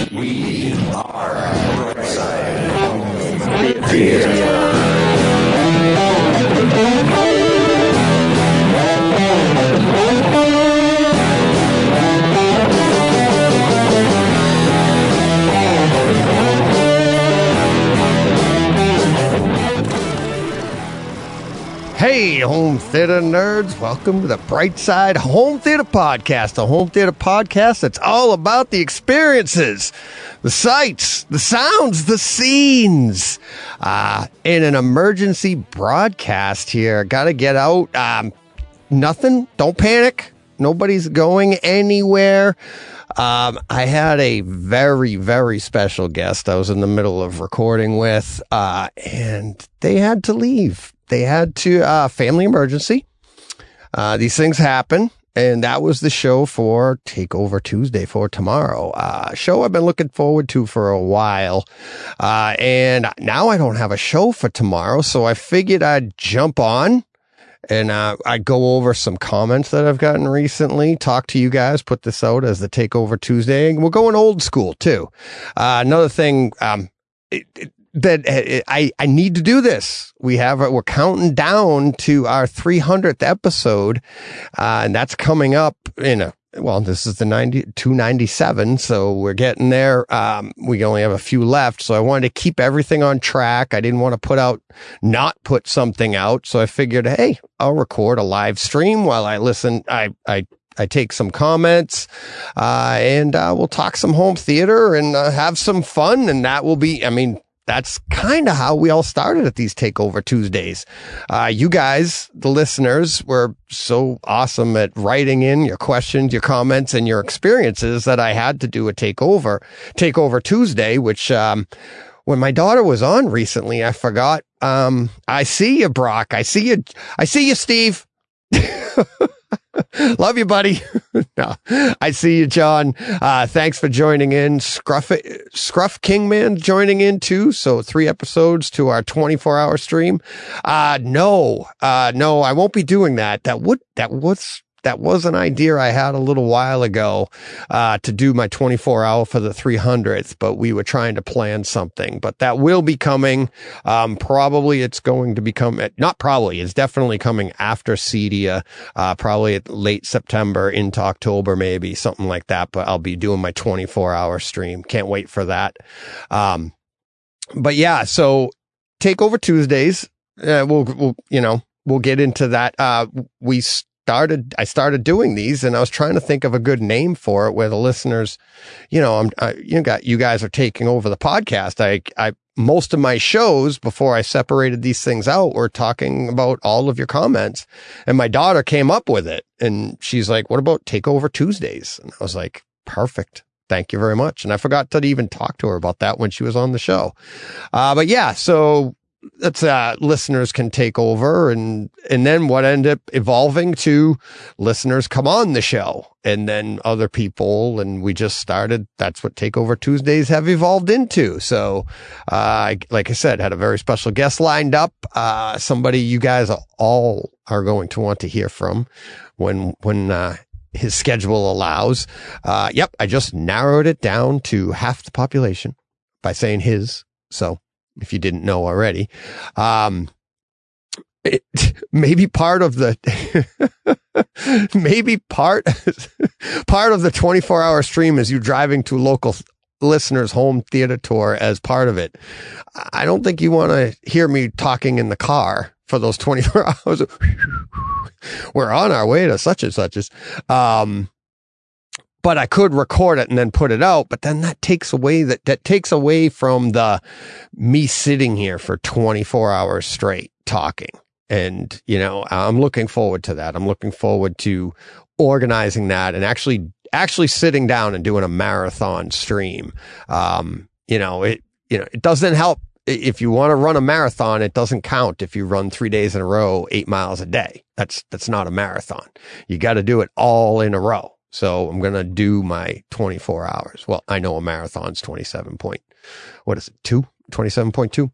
We are Brightside Theater. Hey, home theater nerds, welcome to the Brightside Home Theater Podcast, a home theater podcast that's all about the experiences, the sights, the sounds, the scenes. In an emergency broadcast here, gotta get out. Nothing, don't panic, nobody's going anywhere. I had a very, very special guest I was in the middle of recording with, and they had to leave. They had to, family emergency. These things happen. And that was the show for Takeover Tuesday for tomorrow. Show I've been looking forward to for a while. And now I don't have a show for tomorrow. So I figured I'd jump on and, I'd go over some comments that I've gotten recently, talk to you guys, put this out as the Takeover Tuesday. And we're going old school too. Another thing, that I need to do this. We're counting down to our 300th episode, and that's coming up this is the 297. So we're getting there. We only have a few left. So I wanted to keep everything on track. I didn't want to not put something out. So I figured, hey, I'll record a live stream while I listen. I take some comments, and we'll talk some home theater and have some fun. And that will be, that's kind of how we all started at these Takeover Tuesdays. You guys, the listeners, were so awesome at writing in your questions, your comments, and your experiences that I had to do a Takeover Tuesday, which, when my daughter was on recently, I forgot. I see you, Brock. I see you, Steve. Love you, buddy. No, I see you, John. Thanks for joining in. Scruff Kingman joining in too. So 3 episodes to our 24-hour stream. No, I won't be doing that. That was an idea I had a little while ago, to do my 24-hour for the 300th, but we were trying to plan something, but that will be coming. Probably it's going to become, it's definitely coming after Cedia, probably at late September into October, maybe something like that, but I'll be doing my 24-hour stream. Can't wait for that. But yeah, so Takeover Tuesdays, we'll get into that. I started doing these and I was trying to think of a good name for it where the listeners, you guys are taking over the podcast. Most of my shows before I separated these things out were talking about all of your comments, and my daughter came up with it and she's like, what about Takeover Tuesdays? And I was like, perfect. Thank you very much. And I forgot to even talk to her about that when she was on the show. But yeah, so that's listeners can take over, and then what ended up evolving to listeners come on the show, and then other people, and we just started. That's what Takeover Tuesdays have evolved into. So, like I said, had a very special guest lined up. Somebody you guys all are going to want to hear from when his schedule allows. Yep, I just narrowed it down to half the population by saying his. So, if you didn't know already, maybe part of the, part of the 24-hour stream is you driving to local listeners' home theater tour as part of it. I don't think you want to hear me talking in the car for those 24 hours. We're on our way to such and such. But I could record it and then put it out, but then that takes away from the me sitting here for 24 hours straight talking. And, I'm looking forward to that. I'm looking forward to organizing that and actually sitting down and doing a marathon stream. It doesn't help. If you want to run a marathon, it doesn't count if you run 3 days in a row, 8 miles a day. That's not a marathon. You got to do it all in a row. So I'm going to do my 24 hours. Well, I know a marathon's 27.2.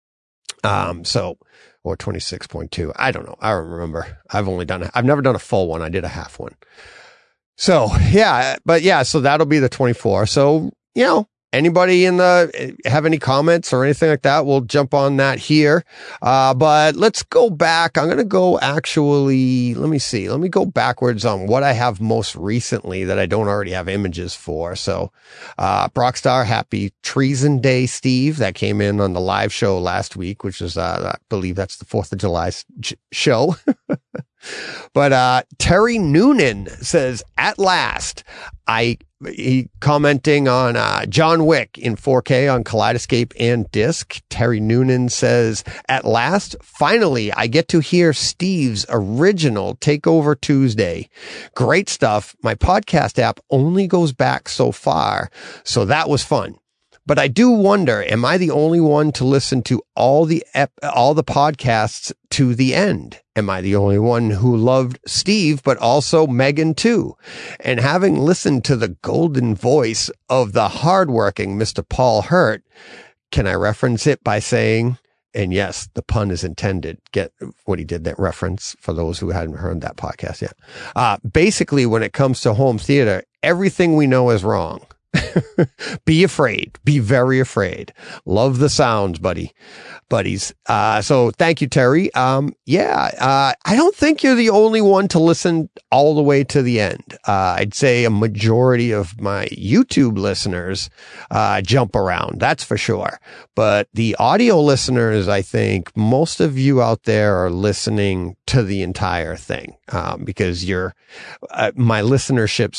Or 26.2. I don't know. I don't remember. I've never done a full one. I did a half one. So yeah, so that'll be the 24. So, anybody have any comments or anything like that, we'll jump on that here. But let's go back. I'm going to go let me see. Let me go backwards on what I have most recently that I don't already have images for. So, Brockstar, happy Treason Day, Steve. That came in on the live show last week, which is, I believe that's the 4th of July show. But Terry Noonan says, at last, he commenting on John Wick in 4K on Kaleidoscape and disc. Terry Noonan says, at last, finally, I get to hear Steve's original Takeover Tuesday. Great stuff. My podcast app only goes back so far, so that was fun. But I do wonder, am I the only one to listen to all the podcasts to the end? Am I the only one who loved Steve, but also Megan too? And having listened to the golden voice of the hardworking Mr. Paul Hurt, can I reference it by saying, and yes, the pun is intended. Get what he did, that reference for those who hadn't heard that podcast yet. Basically, when it comes to home theater, everything we know is wrong. Be afraid. Be very afraid. Love the sounds, buddies. So thank you, Terry. I don't think you're the only one to listen all the way to the end. I'd say a majority of my YouTube listeners, jump around. That's for sure. But the audio listeners, I think most of you out there are listening to the entire thing, because my listenership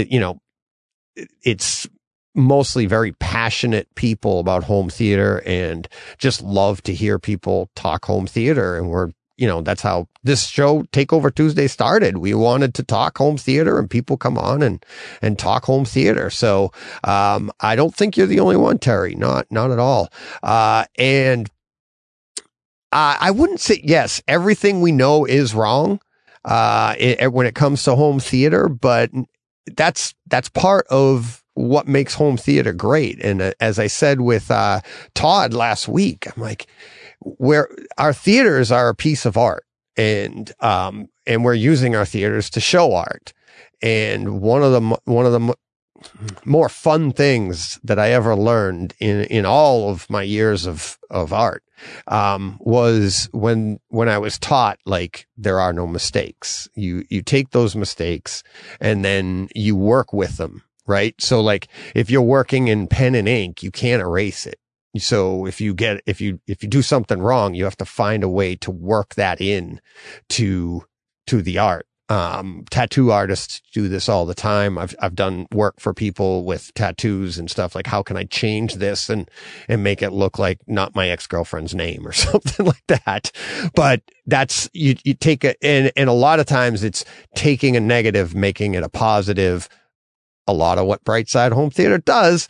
it's mostly very passionate people about home theater and just love to hear people talk home theater. And that's how this show Takeover Tuesday started. We wanted to talk home theater and people come on and talk home theater. So, I don't think you're the only one, Terry. Not at all. And I wouldn't say, yes, everything we know is wrong, when it comes to home theater, but that's part of what makes home theater great. And as I said with Todd last week, I'm like, where our theaters are a piece of art, and we're using our theaters to show art. And one of the more fun things that I ever learned in all of my years of art, was when I was taught, like, there are no mistakes. You take those mistakes and then you work with them, right? So like, if you're working in pen and ink, you can't erase it. So if you do something wrong, you have to find a way to work that in to the art. Tattoo artists do this all the time. I've done work for people with tattoos and stuff, like, how can I change this and make it look like not my ex-girlfriend's name or something like that. But that's, you take it, and a lot of times it's taking a negative, making it a positive. A lot of what Brightside Home Theater does.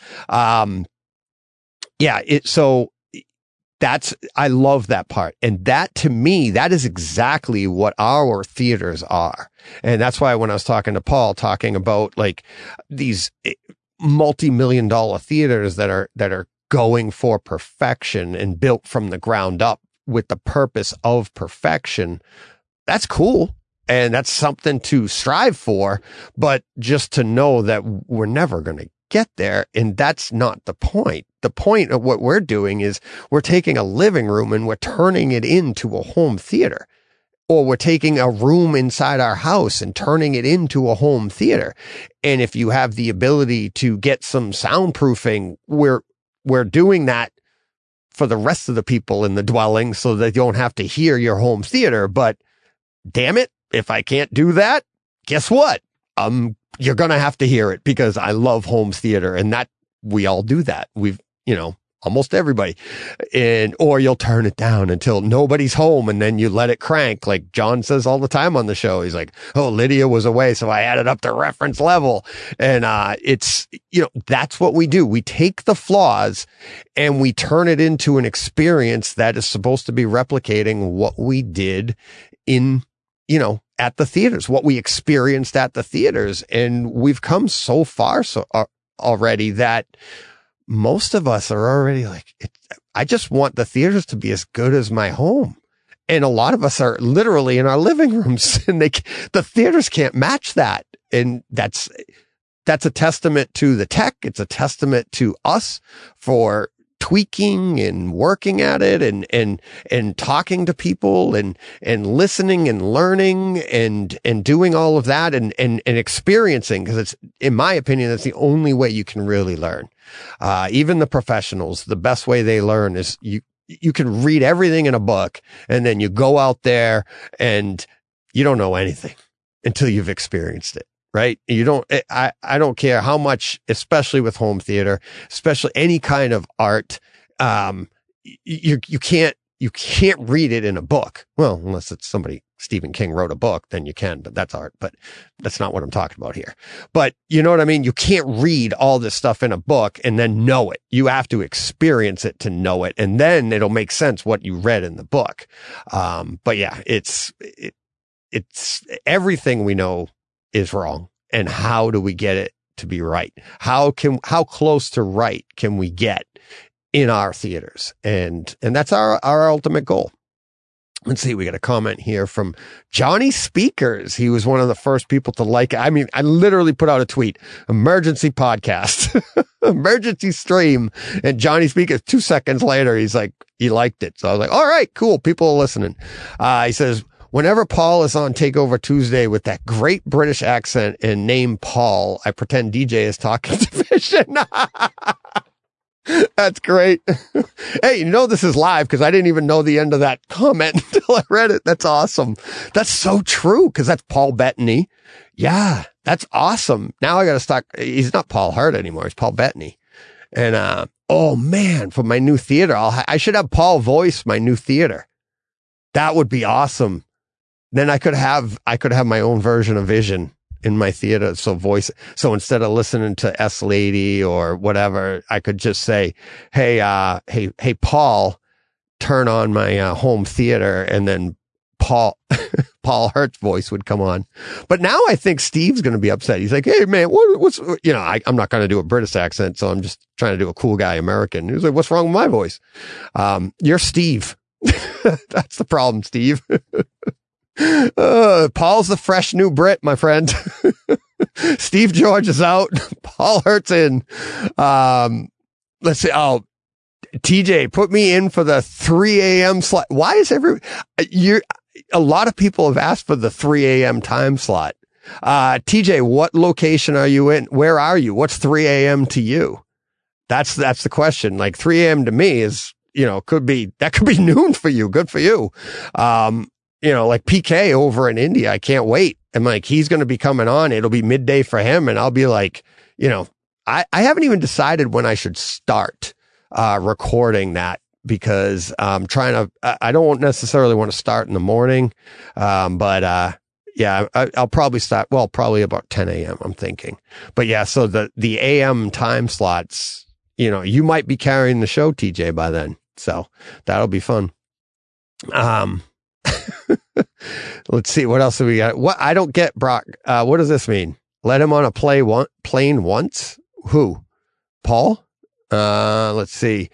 I love that part. And that, to me, that is exactly what our theaters are. And that's why when I was talking to Paul, talking about like these multi-million-dollar theaters that are going for perfection and built from the ground up with the purpose of perfection, that's cool. And that's something to strive for, but just to know that we're never going to get there. And that's not the point. The point of what we're doing is we're taking a living room and we're turning it into a home theater, or we're taking a room inside our house and turning it into a home theater. And if you have the ability to get some soundproofing, we're doing that for the rest of the people in the dwelling so that you don't have to hear your home theater. But damn it, if I can't do that, guess what? You're going to have to hear it, because I love home theater, and that we all do that. Almost everybody. Or you'll turn it down until nobody's home, and then you let it crank. Like John says all the time on the show. He's like, oh, Lydia was away, so I added up to reference level. And, that's what we do. We take the flaws and we turn it into an experience that is supposed to be replicating what we did at the theaters, what we experienced at the theaters. And we've come so far already that most of us are already like, I just want the theaters to be as good as my home. And a lot of us are literally in our living rooms, and the theaters can't match that. And that's a testament to the tech. It's a testament to us for tweaking and working at it and talking to people and listening and learning and doing all of that and experiencing, because it's, in my opinion, that's the only way you can really learn. Even the professionals, the best way they learn is you can read everything in a book and then you go out there and you don't know anything until you've experienced it. Right? You don't, I don't care how much, especially with home theater, especially any kind of art. You can't read it in a book. Well, unless it's Stephen King wrote a book, then you can, but that's art, but that's not what I'm talking about here. But you know what I mean? You can't read all this stuff in a book and then know it. You have to experience it to know it. And then it'll make sense what you read in the book. But yeah, it's everything we know is wrong. And how do we get it to be right? How close to right can we get in our theaters? And that's our ultimate goal. Let's see. We got a comment here from Johnny Speakers. He was one of the first people to like it. I mean, I literally put out a tweet, emergency podcast, emergency stream. And Johnny Speakers, 2 seconds later, he's like, he liked it. So I was like, all right, cool. People are listening. He says, whenever Paul is on Takeover Tuesday with that great British accent and name Paul, I pretend DJ is talking to Vision. That's great. Hey, this is live because I didn't even know the end of that comment until I read it. That's awesome. That's so true, because that's Paul Bettany. Yeah, that's awesome. Now I got to start. He's not Paul Hart anymore. He's Paul Bettany. And, oh man, for my new theater, I should have Paul voice my new theater. That would be awesome. Then I could have my own version of Vision in my theater. So instead of listening to S Lady or whatever, I could just say, hey, Paul, turn on my home theater. And then Paul Hurt's voice would come on. But now I think Steve's going to be upset. He's like, hey man, what's, I'm not going to do a British accent. So I'm just trying to do a cool guy American. He's like, what's wrong with my voice? You're Steve. That's the problem, Steve. Paul's the fresh new Brit, my friend. Steve George is out. Paul Hurt's in. Let's see. Oh, TJ, put me in for the 3 a.m. slot. Why is a lot of people have asked for the 3 a.m. time slot. TJ, what location are you in? Where are you? What's 3 a.m. to you? That's the question. Like 3 a.m. to me is, could be noon for you. Good for you. Like PK over in India, I can't wait. And like, he's going to be coming on. It'll be midday for him. And I'll be like, I haven't even decided when I should start, recording that, because I'm I don't necessarily want to start in the morning. But I'll probably start, probably about 10 a.m. I'm thinking, but yeah. So the AM time slots, you might be carrying the show, TJ, by then. So that'll be fun. Let's see. What else have we got? What I don't get, Brock. What does this mean? Let him on a plane once? Who? Paul? Let's see.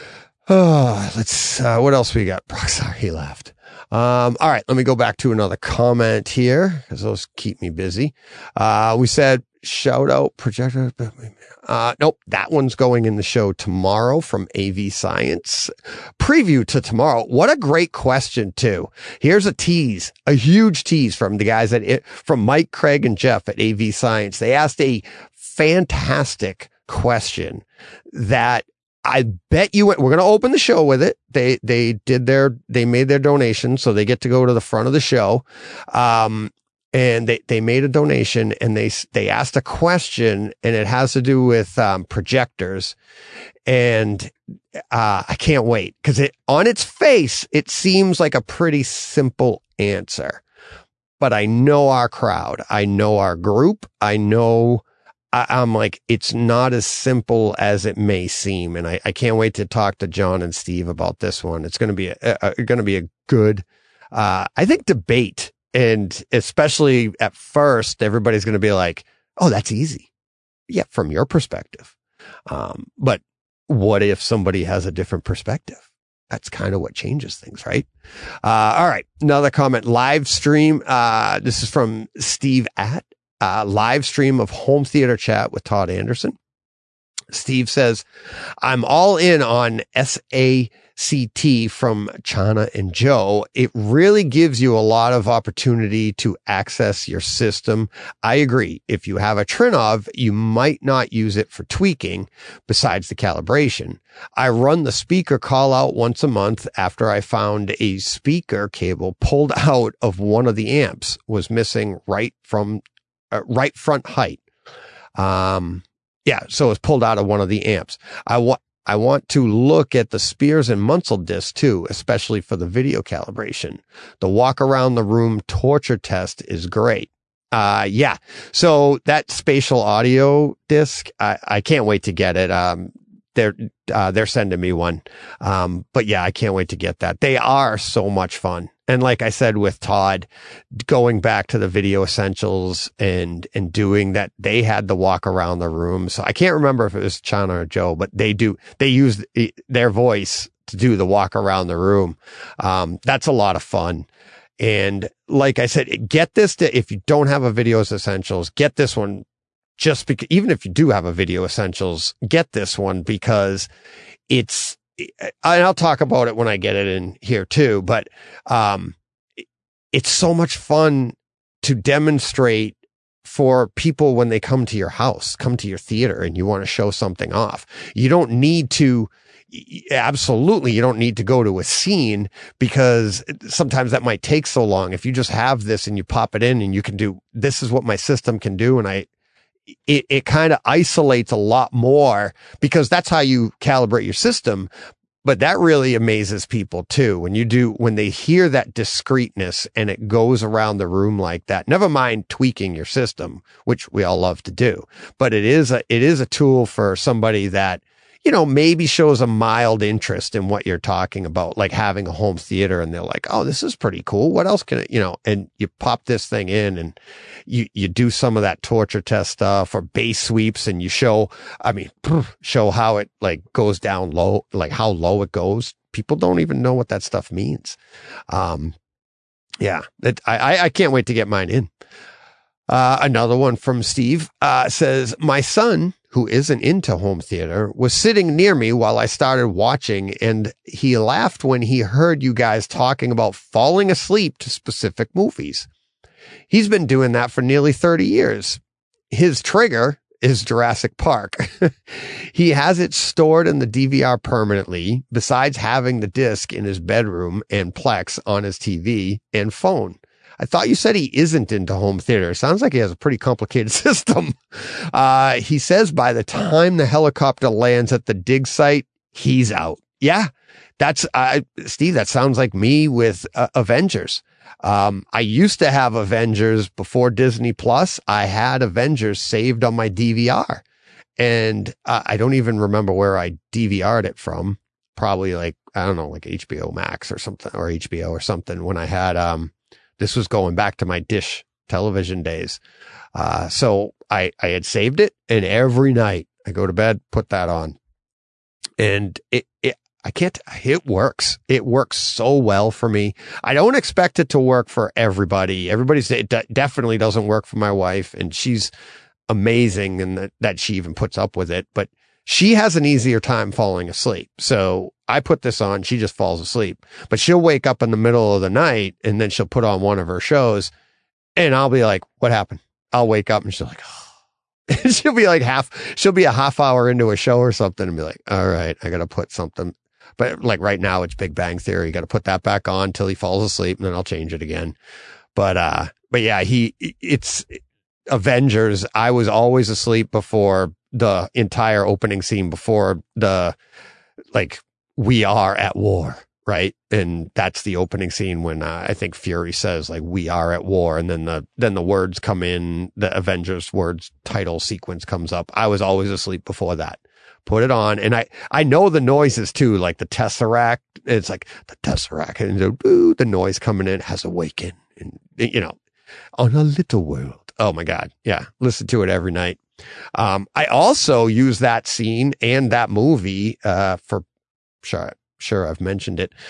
What else we got? Brock, sorry, he left. All right. Let me go back to another comment here, because those keep me busy. We said shout out projector. Nope. That one's going in the show tomorrow from AV Science. Preview to tomorrow. What a great question too. Here's a tease, a huge tease from the guys from Mike, Craig, and Jeff at AV Science. They asked a fantastic question that I bet we're going to open the show with it. They made their donation, so they get to go to the front of the show. And they made a donation, and they asked a question, and it has to do with projectors. And I can't wait, because on its face, it seems like a pretty simple answer. But I know our crowd. I know our group. I'm like, it's not as simple as it may seem. And I can't wait to talk to John and Steve about this one. It's going to be a good, I think, debate. And especially at first, everybody's going to be like, oh, that's easy. Yeah, from your perspective. But what if somebody has a different perspective? That's kind of what changes things, right? All right. Another comment, live stream. This is from Steve at live stream of Home Theater Chat with Todd Anderson. Steve says, I'm all in on SACT from Chana and Joe. It really gives you a lot of opportunity to access your system. I agree. If you have a Trinnov, you might not use it for tweaking besides the calibration. I run the speaker call out once a month after I found a speaker cable pulled out of one of the amps was missing right front height. Yeah, so it's pulled out of one of the amps. I want to look at the Spears and Munsell disc too, especially for the video calibration. The walk around the room torture test is great. Yeah. So that spatial audio disc, I can't wait to get it. They're sending me one. But yeah, I can't wait to get that. They are so much fun. And like I said with Todd, going back to the Video Essentials and doing that, they had the walk around the room. So I can't remember if it was Chana or Joe, but they use their voice to do the walk around the room. That's a lot of fun. And like I said, get this if you don't have a Video Essentials, get this one just because, even if you do have a Video Essentials, get this one because it's, and I'll talk about it when I get it in here too, but it's so much fun to demonstrate for people when they come to your house, come to your theater, and you want to show something off. You don't need to, absolutely, you don't need to go to a scene because sometimes that might take so long. If you just have this and you pop it in and you can do, this is what my system can do, and it kind of isolates a lot more because that's how you calibrate your system. But that really amazes people too. When they hear that discreteness and it goes around the room like that, never mind tweaking your system, which we all love to do, but it is a tool for somebody that, maybe shows a mild interest in what you're talking about, like having a home theater, and they're like, oh, this is pretty cool. What else can it, and you pop this thing in and you do some of that torture test stuff or bass sweeps, and you show how it like goes down low, like how low it goes. People don't even know what that stuff means. Yeah, I can't wait to get mine in. Another one from Steve, says, my son, who isn't into home theater, was sitting near me while I started watching, and he laughed when he heard you guys talking about falling asleep to specific movies. He's been doing that for nearly 30 years. His trigger is Jurassic Park. He has it stored in the DVR permanently, besides having the disc in his bedroom and Plex on his TV and phone. I thought you said he isn't into home theater. Sounds like he has a pretty complicated system. He says by the time the helicopter lands at the dig site, he's out. Yeah, that's, Steve, that sounds like me with Avengers. I used to have Avengers before Disney Plus. I had Avengers saved on my DVR, and I don't even remember where I DVR'd it from. Probably like, I don't know, like HBO Max or something, or HBO or something, when I had, this was going back to my Dish television days. So I had saved it, and every night I go to bed, put that on, and it works. It works so well for me. I don't expect it to work for everybody. It definitely doesn't work for my wife, and she's amazing and that she even puts up with it, but she has an easier time falling asleep. So I put this on, she just falls asleep, but she'll wake up in the middle of the night and then she'll put on one of her shows, and I'll be like, what happened? I'll wake up and she'll like, oh. And she'll be a half hour into a show or something and be like, all right, I got to put something. But like right now it's Big Bang Theory. You got to put that back on till he falls asleep, and then I'll change it again. But yeah, it's Avengers. I was always asleep before the entire opening scene, before the, like, we are at war, right? And that's the opening scene when I think Fury says, like, we are at war, and then the words come in, the Avengers words title sequence comes up. I was always asleep before that. Put it on, and I know the noises too, like the Tesseract. It's like the Tesseract, and the noise coming in has awakened, and on a little world. Oh my God, yeah, listen to it every night. I also use that scene and that movie for sure I've mentioned it.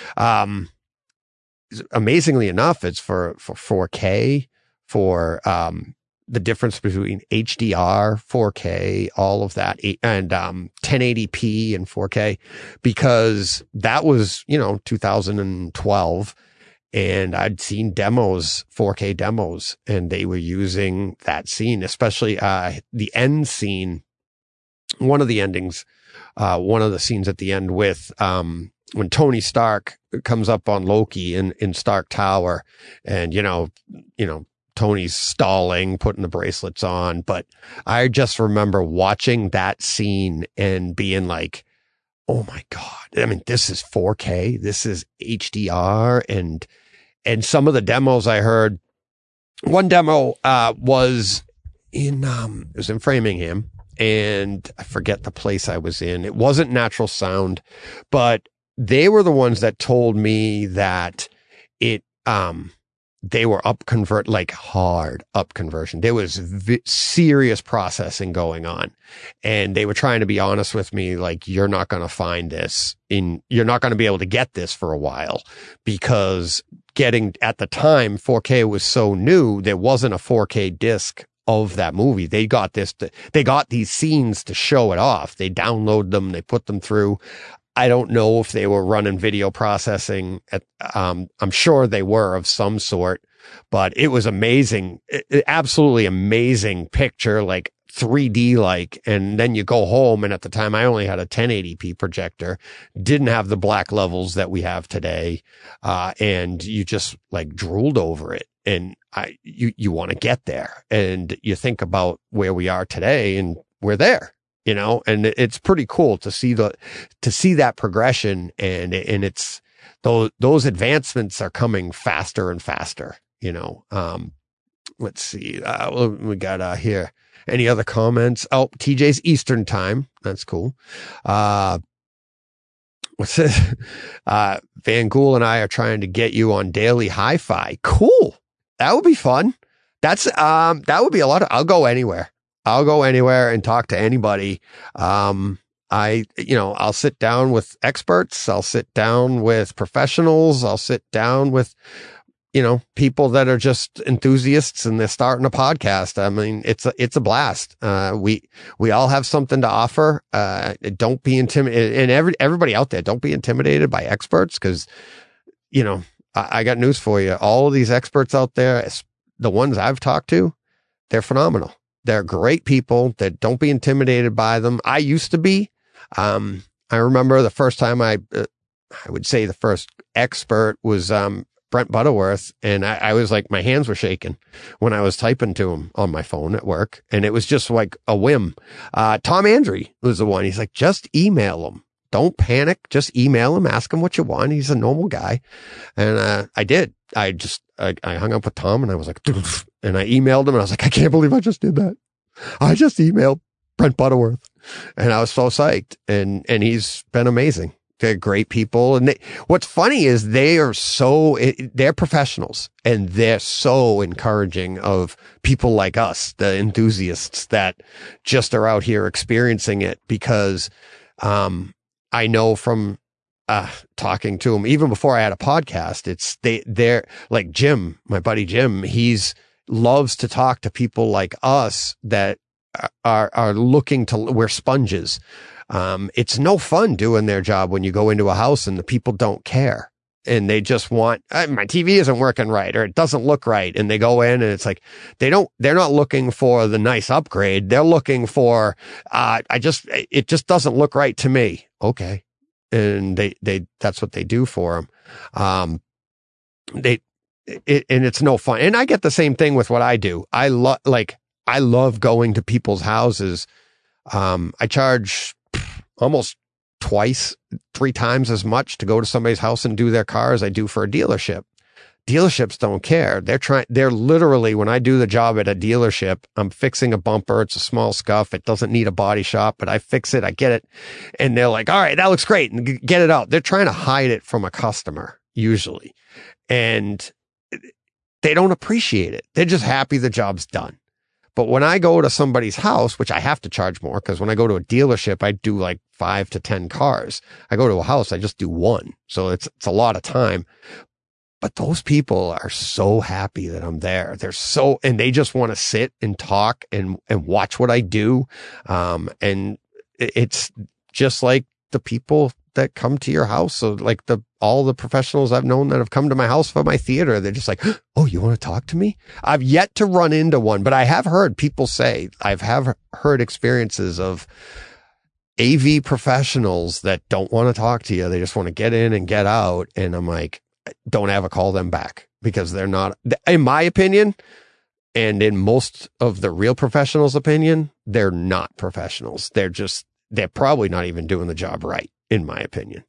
Amazingly enough, it's for 4K, for the difference between HDR, 4K, all of that, and 1080p and 4K, because that was, 2012. And I'd seen demos, 4K demos, and they were using that scene, especially the end scene. One of the endings, one of the scenes at the end with when Tony Stark comes up on Loki in Stark Tower, and Tony's stalling, putting the bracelets on. But I just remember watching that scene and being like, oh my God. I mean, this is 4K. This is HDR. And some of the demos I heard, one demo, was it was in Framingham, and I forget the place I was in. It wasn't Natural Sound, but they were the ones that told me that they were hard up conversion. There was serious processing going on, and they were trying to be honest with me. Like, you're not going to find this you're not going to be able to get this for a while, because at the time, 4K was so new. There wasn't a 4K disc of that movie. They got these scenes to show it off. They download them, they put them through. I don't know if they were running video processing I'm sure they were of some sort, but it was amazing. Absolutely amazing picture, like 3D like. And then you go home, and at the time I only had a 1080p projector, didn't have the black levels that we have today. And you just like drooled over it. And you want to get there, and you think about where we are today, and we're there. And it's pretty cool to see that progression, and it's those advancements are coming faster and faster. Let's see. We got here. Any other comments? Oh, TJ's Eastern time. That's cool. What's this? Van Gool and I are trying to get you on daily hi-fi. Cool. That would be fun. That would be a lot of, I'll go anywhere. I'll go anywhere and talk to anybody. I'll sit down with experts. I'll sit down with professionals. I'll sit down with, people that are just enthusiasts and they're starting a podcast. I mean, it's a blast. We all have something to offer. Don't be intimidated, and everybody out there, don't be intimidated by experts, because, I got news for you. All of these experts out there, the ones I've talked to, they're phenomenal. They're great people. That don't be intimidated by them. I used to be. I remember the first time I would say the first expert was Brent Butterworth, and I was like, my hands were shaking when I was typing to him on my phone at work, and it was just like a whim. Tom Andry was the one. He's like, just email him. Don't panic. Just email him. Ask him what you want. He's a normal guy. And I did. I hung up with Tom, and I was like, and I emailed him, and I was like, I can't believe I just did that. I just emailed Brent Butterworth, and I was so psyched. And he's been amazing. They're great people. And what's funny is they're professionals, and they're so encouraging of people like us, the enthusiasts that just are out here experiencing it, because, I know from, talking to them, even before I had a podcast, they're like Jim, my buddy Jim, loves to talk to people like us that are looking we're sponges. It's no fun doing their job when you go into a house and the people don't care, and they just want, my TV isn't working right, or it doesn't look right. And they go in, and it's like, they're not looking for the nice upgrade. They're looking for, it just doesn't look right to me. Okay. And that's what they do for them. And it's no fun. And I get the same thing with what I do. I love going to people's houses. I charge almost 3 times as much to go to somebody's house and do their car as I do for a dealership. Dealerships don't care. They're literally, when I do the job at a dealership, I'm fixing a bumper. It's a small scuff. It doesn't need a body shop, but I fix it. I get it. And they're like, all right, that looks great. And get it out. They're trying to hide it from a customer usually. And they don't appreciate it. They're just happy the job's done. But when I go to somebody's house, which I have to charge more, because when I go to a dealership, I do like 5 to 10 cars. I go to a house, I just do 1. So it's a lot of time. But those people are so happy that I'm there. And they just want to sit and talk and watch what I do. And it's just like the people that come to your house. So like all the professionals I've known that have come to my house for my theater, they're just like, oh, you want to talk to me? I've yet to run into one, but I have heard people say, heard experiences of AV professionals that don't want to talk to you. They just want to get in and get out. And I'm like, don't ever call them back, because they're not, in my opinion, and in most of the real professionals' opinion, they're not professionals. They're probably not even doing the job right, in my opinion.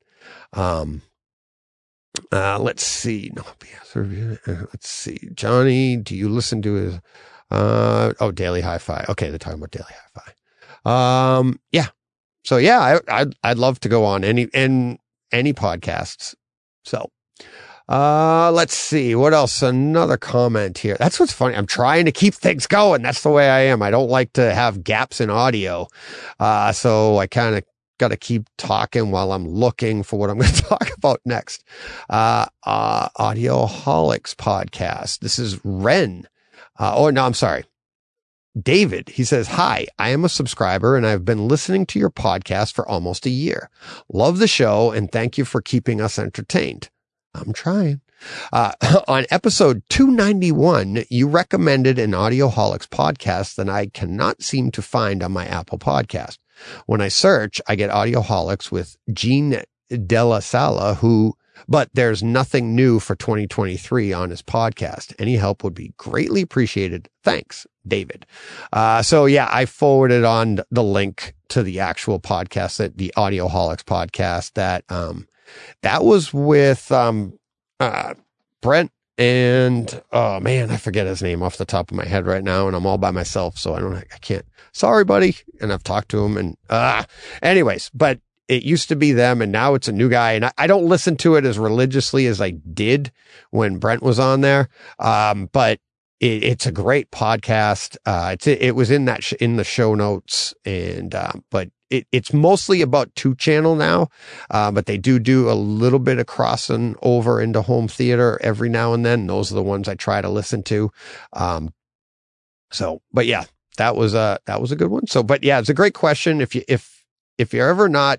Let's see. Let's see. Johnny, do you listen to his, Daily Hi-Fi. Okay. They're talking about Daily Hi-Fi. Yeah. So yeah, I'd love to go on any podcasts. So, let's see what else. Another comment here. That's what's funny. I'm trying to keep things going. That's the way I am. I don't like to have gaps in audio. So I kind of got to keep talking while I'm looking for what I'm going to talk about next. Audioholics podcast. This is Ren. I'm sorry. David, he says, hi, I am a subscriber and I've been listening to your podcast for almost a year. Love the show and thank you for keeping us entertained. I'm trying. On episode 291, you recommended an Audioholics podcast that I cannot seem to find on my Apple podcast. When I search, I get Audioholics with Gene Della Sala, but there's nothing new for 2023 on his podcast. Any help would be greatly appreciated. Thanks, David. So yeah, I forwarded on the link to the actual podcast, the Audioholics podcast that was with, Brent and, oh man, I forget his name off the top of my head right now. And I'm all by myself. So I can't, sorry, buddy. And I've talked to him and, anyways, but it used to be them and now it's a new guy. And I don't listen to it as religiously as I did when Brent was on there. But it's a great podcast. It was in in the show notes but it's mostly about 2-channel now. But they do a little bit of crossing over into home theater every now and then. Those are the ones I try to listen to. But yeah, that was a good one. So, but yeah, it's a great question. If you're ever not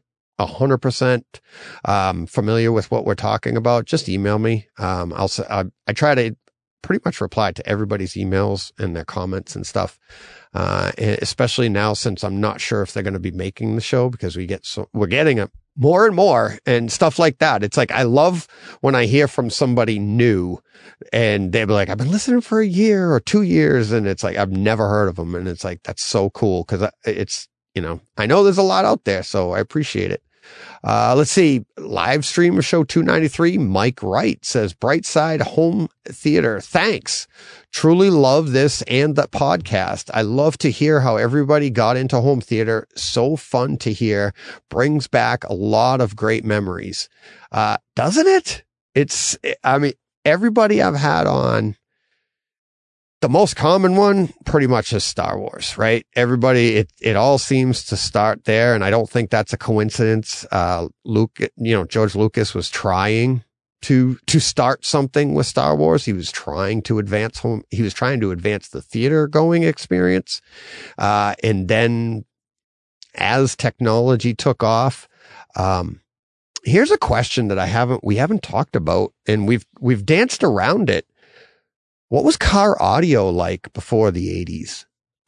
100% familiar with what we're talking about, just email me. I try to pretty much reply to everybody's emails and their comments and stuff. And especially now, since I'm not sure if they're going to be making the show, because we're getting more and more and stuff like that. It's like, I love when I hear from somebody new and they'll be like, I've been listening for a year or 2 years. And it's like, I've never heard of them. And it's like, that's so cool. Cause I know there's a lot out there, so I appreciate it. Let's see. Live stream of show 293. Mike Wright says, Brightside Home Theater. Thanks. Truly love this and the podcast. I love to hear how everybody got into home theater. So fun to hear. Brings back a lot of great memories. Doesn't it? Everybody I've had on, the most common one pretty much is Star Wars, right? Everybody, it all seems to start there. And I don't think that's a coincidence. George Lucas was trying to start something with Star Wars. He was trying to advance the theater going experience. And then as technology took off, here's a question that we haven't talked about, and we've danced around it. What was car audio like before the 80s?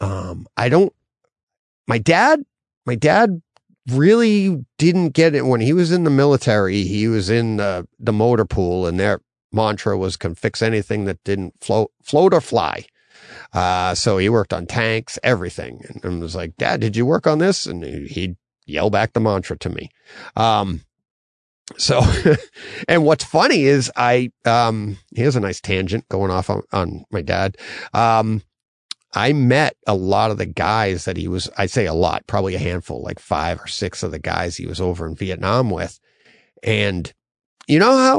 My dad really didn't get it when he was in the military. He was in the motor pool, and their mantra was, can fix anything that didn't float or fly. So he worked on tanks, everything. And was like, Dad, did you work on this? And he'd yell back the mantra to me. So, and what's funny is here's a nice tangent going off on my dad. I met a lot of the guys that I say a lot, probably a handful, like 5 or 6 of the guys he was over in Vietnam with. And you know how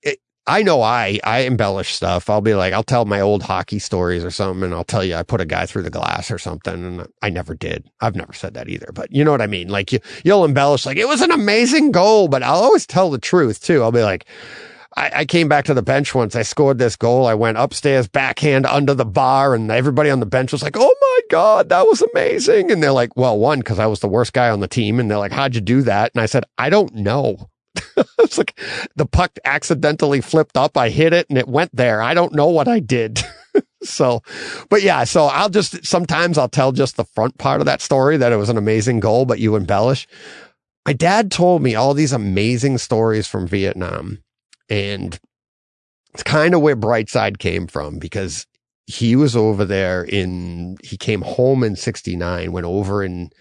I embellish stuff. I'll be like, I'll tell my old hockey stories or something, and I'll tell you I put a guy through the glass or something. And I never did. I've never said that either, but you know what I mean? Like you'll embellish, like it was an amazing goal, but I'll always tell the truth too. I'll be like, I came back to the bench once. I scored this goal. I went upstairs, backhand under the bar, and everybody on the bench was like, "Oh my God, that was amazing." And they're like, well, one, because I was the worst guy on the team. And they're like, "How'd you do that?" And I said, "I don't know." It's like the puck accidentally flipped up. I hit it and it went there. I don't know what I did. So, but yeah, so sometimes I'll tell just the front part of that story that it was an amazing goal, but you embellish. My dad told me all these amazing stories from Vietnam, and it's kind of where Brightside came from, because he was over there he came home in 69, went over in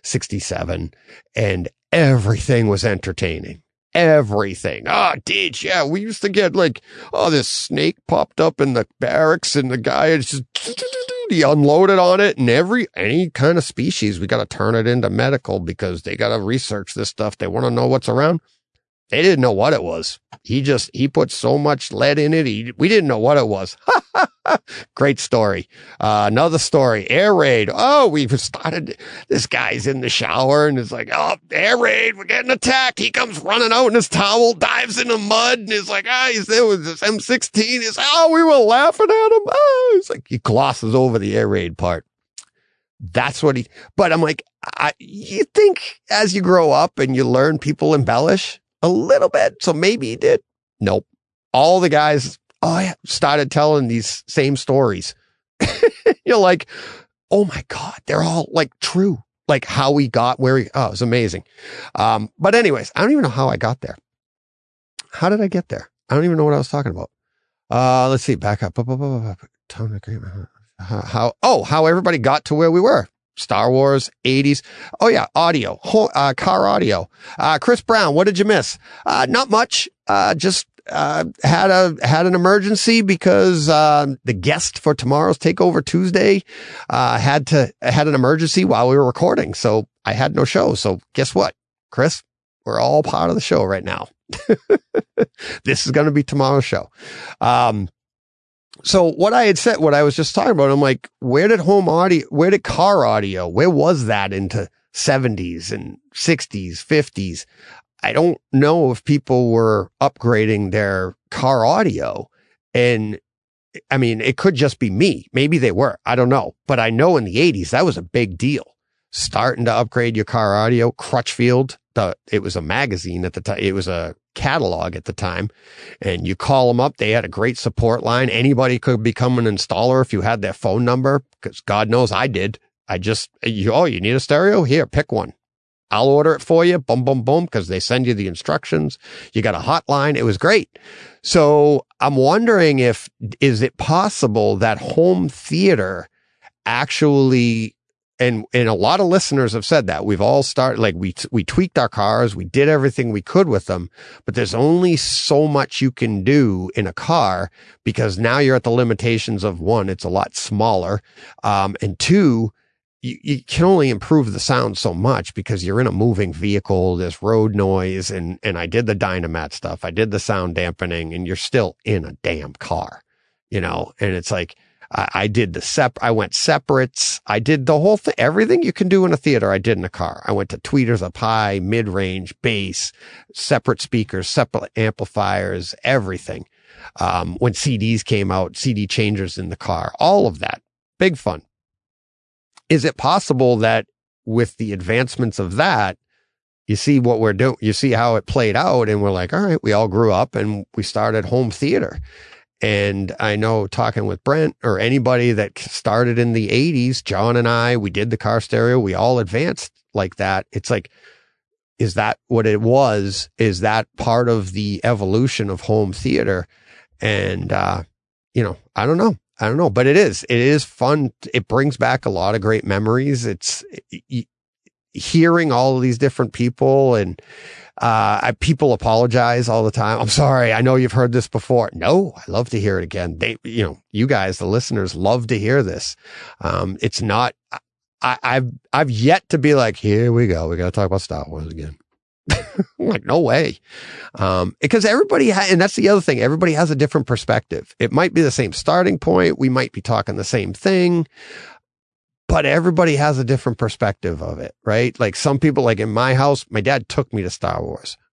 67, and everything was entertaining. Everything. Dude, yeah, we used to get like, this snake popped up in the barracks and the guy just, he unloaded on it, and any kind of species, we got to turn it into medical because they got to research this stuff. They want to know what's around. They didn't know what it was. He put so much lead in it. We didn't know what it was. Great story. Another story, air raid. We've started, this guy's in the shower and it's like, air raid, we're getting attacked. He comes running out in his towel, dives in the mud, and he's like, he's there with this M16. He's like, we were laughing at him. It's like, he glosses over the air raid part. That's what but I'm like, you think as you grow up and you learn, people embellish a little bit. So maybe he did. Nope. All the guys, started telling these same stories. You're like, oh my God, they're all like true. Like how he got where it was amazing. But anyways, I don't even know how I got there. How did I get there? I don't even know what I was talking about. Let's see, back up. Tone agreement. How everybody got to where we were. Star Wars, 80s. Oh yeah, audio, car audio. Chris Brown, what did you miss? Not much. Just had an emergency because the guest for tomorrow's Takeover Tuesday had an emergency while we were recording, so I had no show. So guess what, Chris? We're all part of the show right now. This is going to be tomorrow's show. So what I had said, what I was just talking about, I'm like, where did car audio, where was that into 70s and 60s, 50s? I don't know if people were upgrading their car audio. And I mean, it could just be me. Maybe they were. I don't know. But I know in the 80s, that was a big deal. Starting to upgrade your car audio. Crutchfield, it was a magazine at the time. It was a catalog at the time. And you call them up. They had a great support line. Anybody could become an installer if you had their phone number, because God knows I did. You need a stereo? Here, pick one. I'll order it for you. Boom, boom, boom. Because they send you the instructions. You got a hotline. It was great. So I'm wondering is it possible that home theater actually, and a lot of listeners have said that we've all started, like we tweaked our cars. We did everything we could with them, but there's only so much you can do in a car, because now you're at the limitations of, one, it's a lot smaller. And two, you can only improve the sound so much because you're in a moving vehicle. There's road noise, and I did the Dynamat stuff. I did the sound dampening, and you're still in a damn car, and it's like, I did I went separates. I did the whole thing, everything you can do in a theater. I did in a car. I went to tweeters up high, mid-range, bass, separate speakers, separate amplifiers, everything. When CDs came out, CD changers in the car, all of that, big fun. Is it possible that with the advancements of that, you see what we're doing, you see how it played out, and we're like, all right, we all grew up and we started home theater. And I know, talking with Brent or anybody that started in the 80s, John and I, we did the car stereo, we all advanced like that. It's like, is that what it was? Is that part of the evolution of home theater? And, I don't know, but it is fun. It brings back a lot of great memories. It's hearing all of these different people, and people apologize all the time. I'm sorry. I know you've heard this before. No, I love to hear it again. You guys, the listeners, love to hear this. It's not, I've yet to be like, here we go. We got to talk about Star Wars again. I'm like, no way. Because everybody and that's the other thing. Everybody has a different perspective. It might be the same starting point. We might be talking the same thing, but everybody has a different perspective of it, right? Like some people, like in my house, my dad took me to Star Wars.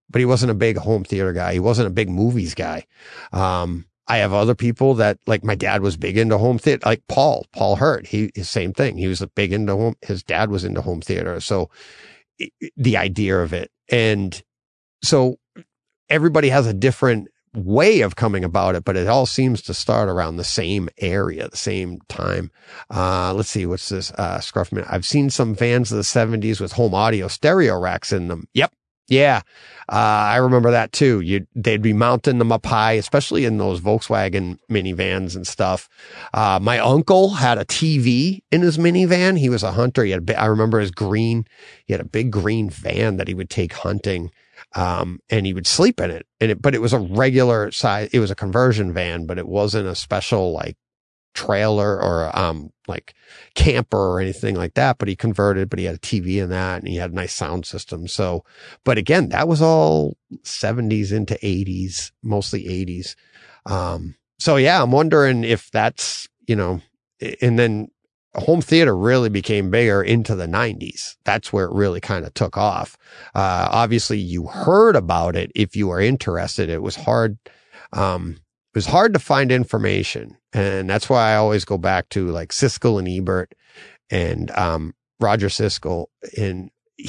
but he wasn't a big home theater guy. He wasn't a big movies guy. I have other people that, like, my dad was big into home theater, like Paul Hurt. His same thing. He was big into home. His dad was into home theater. So the idea of it. And so everybody has a different way of coming about it, but it all seems to start around the same area, the same time. Let's see, what's this? Scruffman. I've seen some vans of the 70s with home audio stereo racks in them. Yep. Yeah. I remember that too. They'd be mounting them up high, especially in those Volkswagen minivans and stuff. My uncle had a TV in his minivan. He was a hunter. I remember he had a big green van that he would take hunting. And he would sleep in it, but it was a regular size. It was a conversion van, but it wasn't a special like trailer or, like camper or anything like that, but he converted, but he had a TV in that and he had a nice sound system. So, but again, that was all 70s into 80s, mostly 80s. So yeah, I'm wondering if that's, and then home theater really became bigger into the 90s. That's where it really kind of took off. Obviously you heard about it if you were interested. It was hard. It was hard to find information. And that's why I always go back to like Siskel and Ebert and, Roger Siskel, and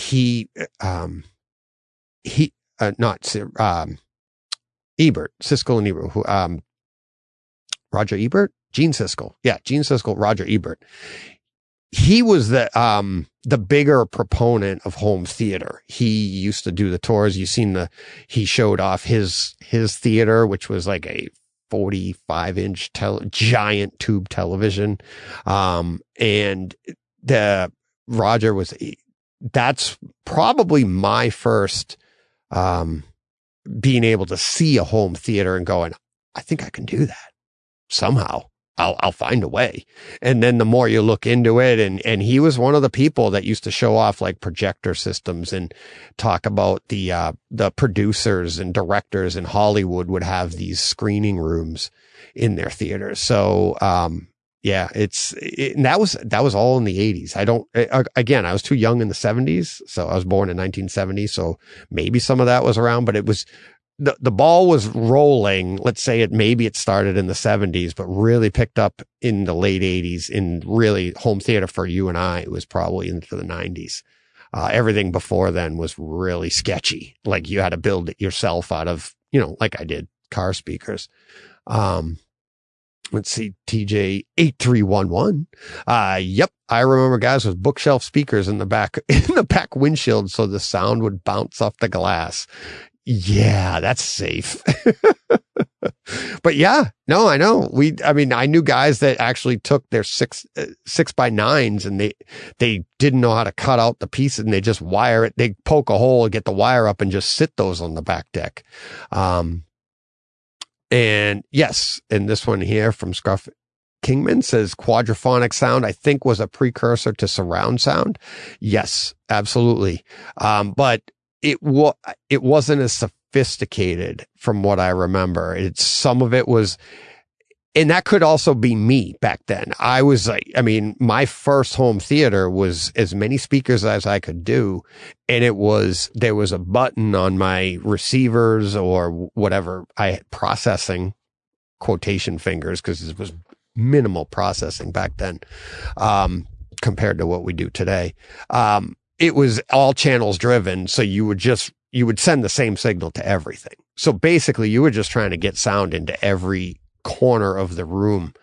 Ebert, Siskel and Ebert, Roger Ebert? Gene Siskel. Yeah, Gene Siskel, Roger Ebert. He was the bigger proponent of home theater. He used to do the tours. He showed off his theater, which was like a 45-inch giant tube television. And Roger that's probably my first, being able to see a home theater and going, I think I can do that somehow. I'll find a way. And then the more you look into it, and he was one of the people that used to show off like projector systems and talk about the producers and directors in Hollywood would have these screening rooms in their theaters. So, yeah, and that was all in the 80s. Again, I was too young in the 70s. So I was born in 1970. So maybe some of that was around, but it was, the ball was rolling. Let's say maybe it started in the 70s, but really picked up in the late 80s. In really home theater for you and I, it was probably into the 90s. Everything before then was really sketchy. Like you had to build it yourself out of, like I did, car speakers. Let's see, TJ 8311. Yep. I remember guys with bookshelf speakers in the back windshield. So the sound would bounce off the glass. Yeah, that's safe. But yeah, no, I know. I knew guys that actually took their 6x9s and they didn't know how to cut out the pieces and they just wire it. They poke a hole and get the wire up and just sit those on the back deck. And yes, and this one here from Scruff Kingman says quadraphonic sound, I think, was a precursor to surround sound. Yes, absolutely. But it wasn't as sophisticated from what I remember. Some of it was, and that could also be me back then. I was like, my first home theater was as many speakers as I could do. And there was a button on my receivers or whatever I had processing, quotation fingers, because it was minimal processing back then, compared to what we do today. It was all channels driven. So you would send the same signal to everything. So basically you were just trying to get sound into every corner of the room.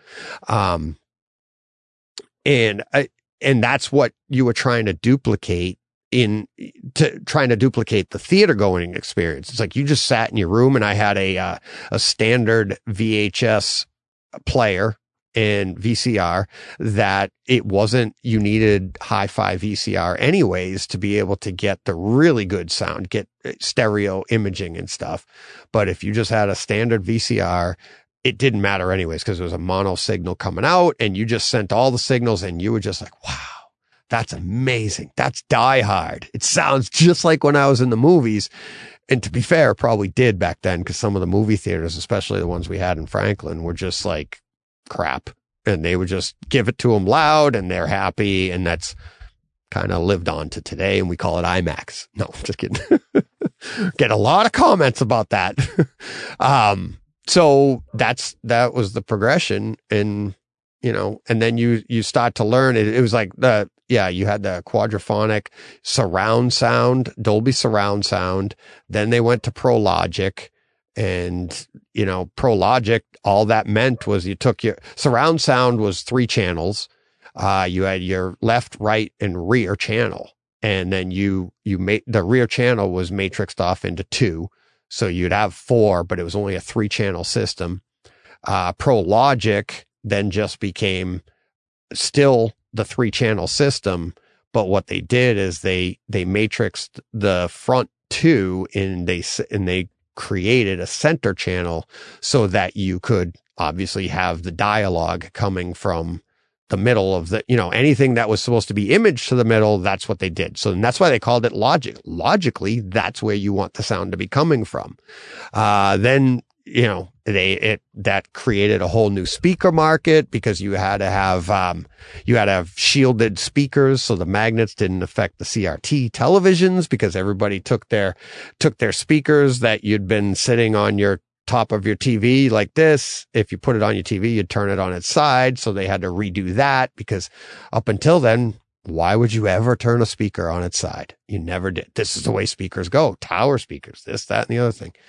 And that's what you were trying to duplicate trying to duplicate the theater going experience. It's like you just sat in your room and I had a standard VHS player and VCR that you needed hi-fi VCR anyways to be able to get the really good sound, get stereo imaging and stuff. But if you just had a standard VCR, it didn't matter anyways, because it was a mono signal coming out and you just sent all the signals and you were just like, wow, that's amazing. That's Die Hard. It sounds just like when I was in the movies. And to be fair, probably did back then, because some of the movie theaters, especially the ones we had in Franklin, were just like crap, and they would just give it to them loud and they're happy. And that's kind of lived on to today. And we call it IMAX. No, just kidding. Get a lot of comments about that. So that was the progression, and and then you start to learn it. It was like you had the quadraphonic surround sound, Dolby surround sound. Then they went to Pro Logic, and Pro Logic, all that meant was you took your surround sound was 3 channels. You had your left, right, and rear channel. And then you made the rear channel was matrixed off into 2. So you'd have 4, but it was only a 3-channel system. Pro Logic then just became still the 3-channel system. But what they did is they matrixed the front 2 and they created a center channel so that you could obviously have the dialogue coming from the middle of the, anything that was supposed to be image to the middle, that's what they did. So that's why they called it Logic. Logically, that's where you want the sound to be coming from. Then, that created a whole new speaker market because you had to have shielded speakers. So the magnets didn't affect the CRT televisions because everybody took their speakers that you'd been sitting on your top of your TV like this. If you put it on your TV, you'd turn it on its side. So they had to redo that because up until then, why would you ever turn a speaker on its side? You never did. This is the way speakers go. Tower speakers, this, that, and the other thing.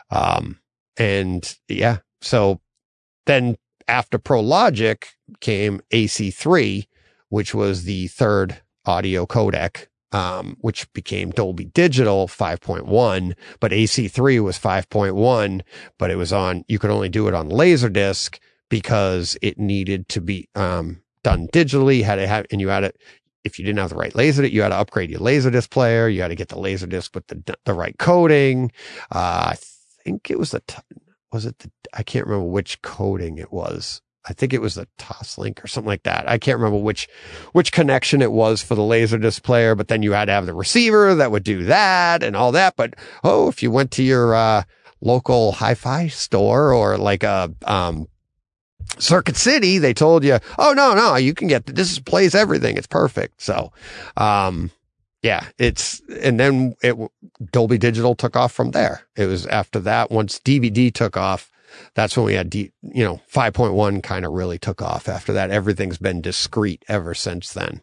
So then after Pro Logic came AC3, which was the third audio codec, which became Dolby Digital 5.1, but AC3 was 5.1, but it was you could only do it on Laserdisc because it needed to be, done digitally, if you didn't have the right Laserdisc, you had to upgrade your Laserdisc player. You had to get the Laserdisc with the right coding. I think it was I can't remember which coding it was. I think it was the Toslink or something like that. I can't remember which connection it was for the Laserdisc player, but then you had to have the receiver that would do that and all that. But, if you went to your, local hi-fi store or like a, Circuit City, they told you, oh, no, you can get this plays everything. It's perfect. So, and then Dolby Digital took off from there. It was after that, once DVD took off, that's when we had 5.1 kind of really took off. After that, everything's been discrete ever since then.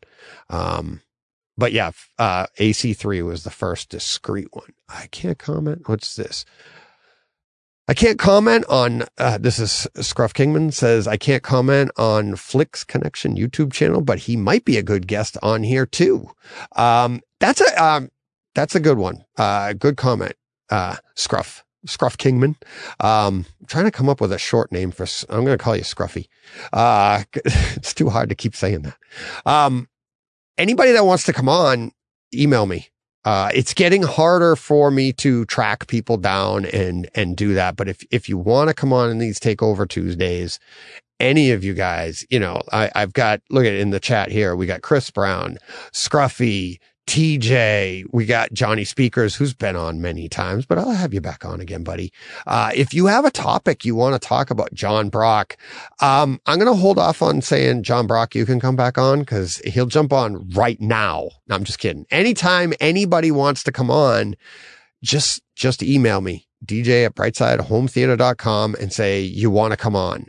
AC3 was the first discrete one. I can't comment. What's this? I can't comment on, this is Scruff Kingman says, I can't comment on Flicks Connection YouTube channel, but he might be a good guest on here too. That's a good one. Good comment. Scruff Kingman. Trying to come up with a short name I'm going to call you Scruffy. It's too hard to keep saying that. Anybody that wants to come on, email me. It's getting harder for me to track people down and do that. But if you want to come on in these Takeover Tuesdays, any of you guys, I've got, look at it in the chat here. We got Chris Brown, Scruffy, TJ, we got Johnny Speakers, who's been on many times, but I'll have you back on again, buddy. If you have a topic you want to talk about, John Brock, I'm going to hold off on saying, John Brock, you can come back on because he'll jump on right now. No, I'm just kidding. Anytime anybody wants to come on, just email me, dj@brightsidehometheater.com and say you want to come on.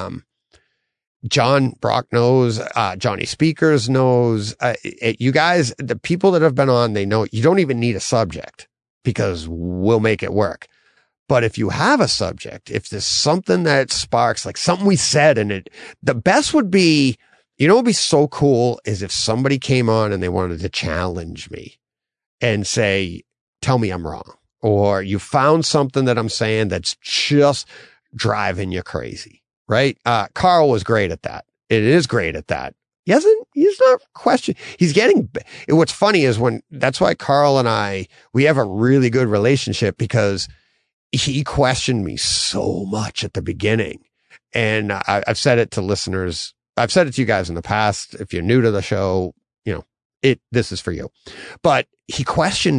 John Brock knows, Johnny Speakers knows, you guys, the people that have been on, they know you don't even need a subject because we'll make it work. But if you have a subject, if there's something that sparks, like something we said the best would be, what would be so cool is if somebody came on and they wanted to challenge me and say, tell me I'm wrong, or you found something that I'm saying that's just driving you crazy. Right? Carl was great at that. It is great at that. He's not questioning. What's funny is that's why Carl and we have a really good relationship because he questioned me so much at the beginning. And I've said it to listeners. I've said it to you guys in the past. If you're new to the show, this is for you. But he questioned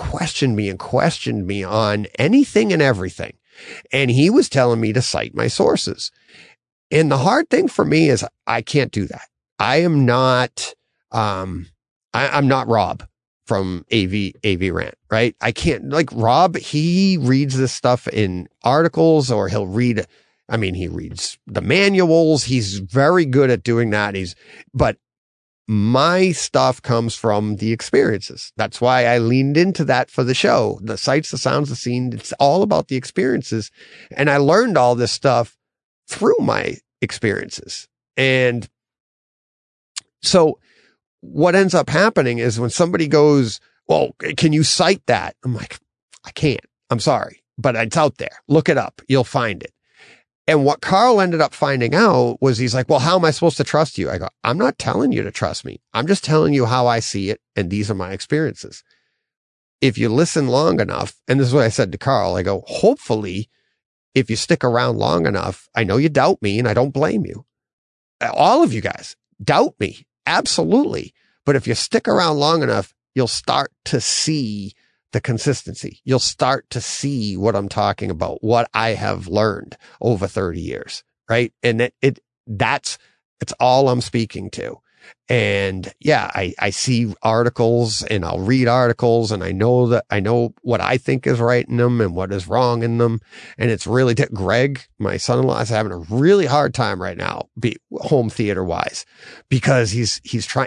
me on anything and everything. And he was telling me to cite my sources. And the hard thing for me is I can't do that. I am not, I'm not Rob from AV Rant, right? I can't, like Rob, he reads this stuff in articles, or he reads the manuals. He's very good at doing that. But my stuff comes from the experiences. That's why I leaned into that for the show. The sights, the sounds, the scene. It's all about the experiences. And I learned all this stuff through my experiences. And so what ends up happening is when somebody goes, well, can you cite that? I'm like, I can't. I'm sorry, but it's out there. Look it up. You'll find it. And what Carl ended up finding out was he's like, well, how am I supposed to trust you? I go, I'm not telling you to trust me. I'm just telling you how I see it. And these are my experiences. If you listen long enough, and this is what I said to Carl, I go, hopefully, if you stick around long enough, I know you doubt me and I don't blame you. All of you guys doubt me. Absolutely. But if you stick around long enough, you'll start to see the consistency. You'll start to see what I'm talking about, what I have learned over 30 years, right? And it's all I'm speaking to. And yeah, I see articles and I'll read articles and I know what I think is right in them and what is wrong in them. And it's really, Greg, my son-in-law, is having a really hard time right now, home theater wise, because he's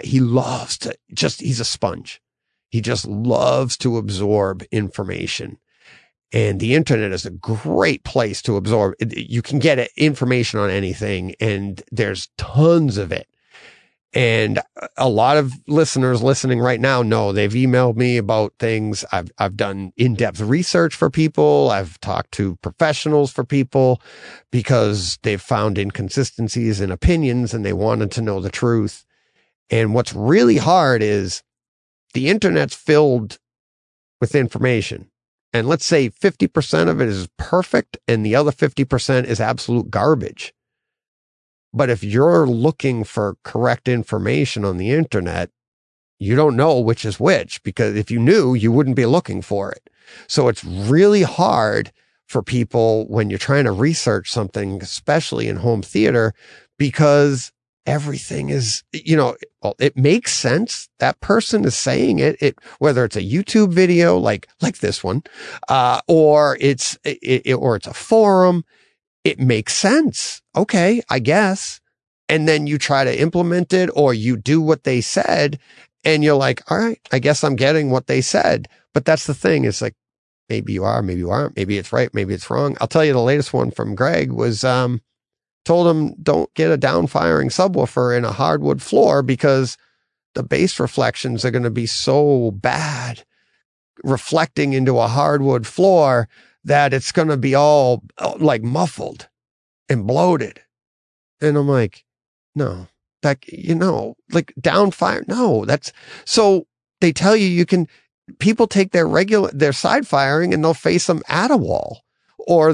a sponge. He just loves to absorb information. And the internet is a great place to absorb. You can get information on anything, and there's tons of it. And a lot of listeners listening right now know they've emailed me about things. I've done in-depth research for people. I've talked to professionals for people because they've found inconsistencies in opinions and they wanted to know the truth. And what's really hard is the internet's filled with information. And let's say 50% of it is perfect and the other 50% is absolute garbage. But if you're looking for correct information on the internet, you don't know which is which, because if you knew, you wouldn't be looking for it. So it's really hard for people when you're trying to research something, especially in home theater, because everything is, well, it makes sense. That person is saying it, whether it's a YouTube video like this one, or it's a forum. It makes sense. Okay, I guess. And then you try to implement it, or you do what they said and you're like, all right, I guess I'm getting what they said. But that's the thing. It's like, maybe you are, maybe you aren't, maybe it's right, maybe it's wrong. I'll tell you, the latest one from Greg was, told him don't get a downfiring subwoofer in a hardwood floor because the bass reflections are going to be so bad reflecting into a hardwood floor that it's going to be all like muffled and bloated. And I'm like, no, like downfire. No, so they tell you people take their side firing and they'll face them at a wall, or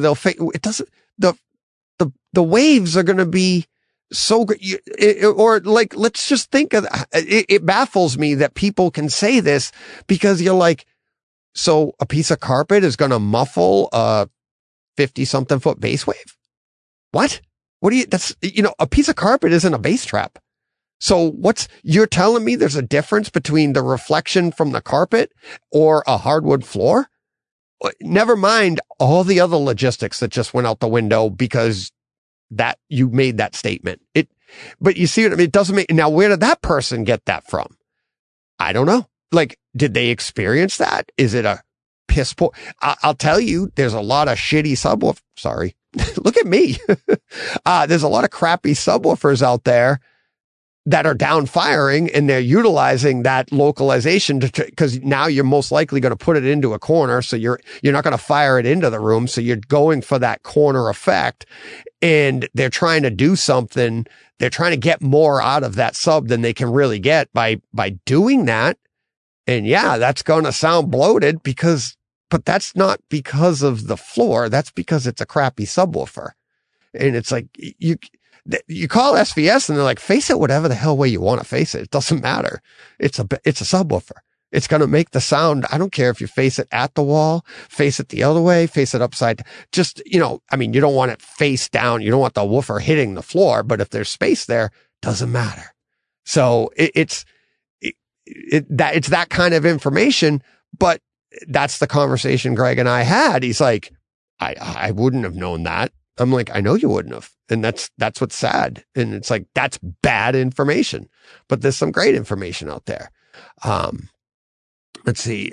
the waves are going to be so great. Or like, let's just think of it baffles me that people can say this, because you're like, so a piece of carpet is going to muffle a 50-something foot bass wave? What? A piece of carpet isn't a bass trap. So you're telling me there's a difference between the reflection from the carpet or a hardwood floor? Never mind all the other logistics that just went out the window because that you made that statement. But you see what I mean? It doesn't make, now where did that person get that from? I don't know. Like, did they experience that? Is it a piss poor? I'll tell you, there's a lot of shitty subwoofer. Sorry. Look at me. There's a lot of crappy subwoofers out there that are downfiring, and they're utilizing that localization because now you're most likely going to put it into a corner. So you're not going to fire it into the room. So you're going for that corner effect, and they're trying to do something. They're trying to get more out of that sub than they can really get by doing that. And yeah, that's going to sound bloated but that's not because of the floor. That's because it's a crappy subwoofer. And it's like, you call SVS and they're like, face it whatever the hell way you want to face it. It doesn't matter. It's a subwoofer. It's going to make the sound. I don't care if you face it at the wall, face it the other way, face it upside. Just, you don't want it face down. You don't want the woofer hitting the floor, but if there's space there, doesn't matter. So it's that kind of information, but that's the conversation Greg and I had. He's like, I wouldn't have known that. I'm like, I know you wouldn't have. And that's what's sad. And it's like, that's bad information, but there's some great information out there. Let's see.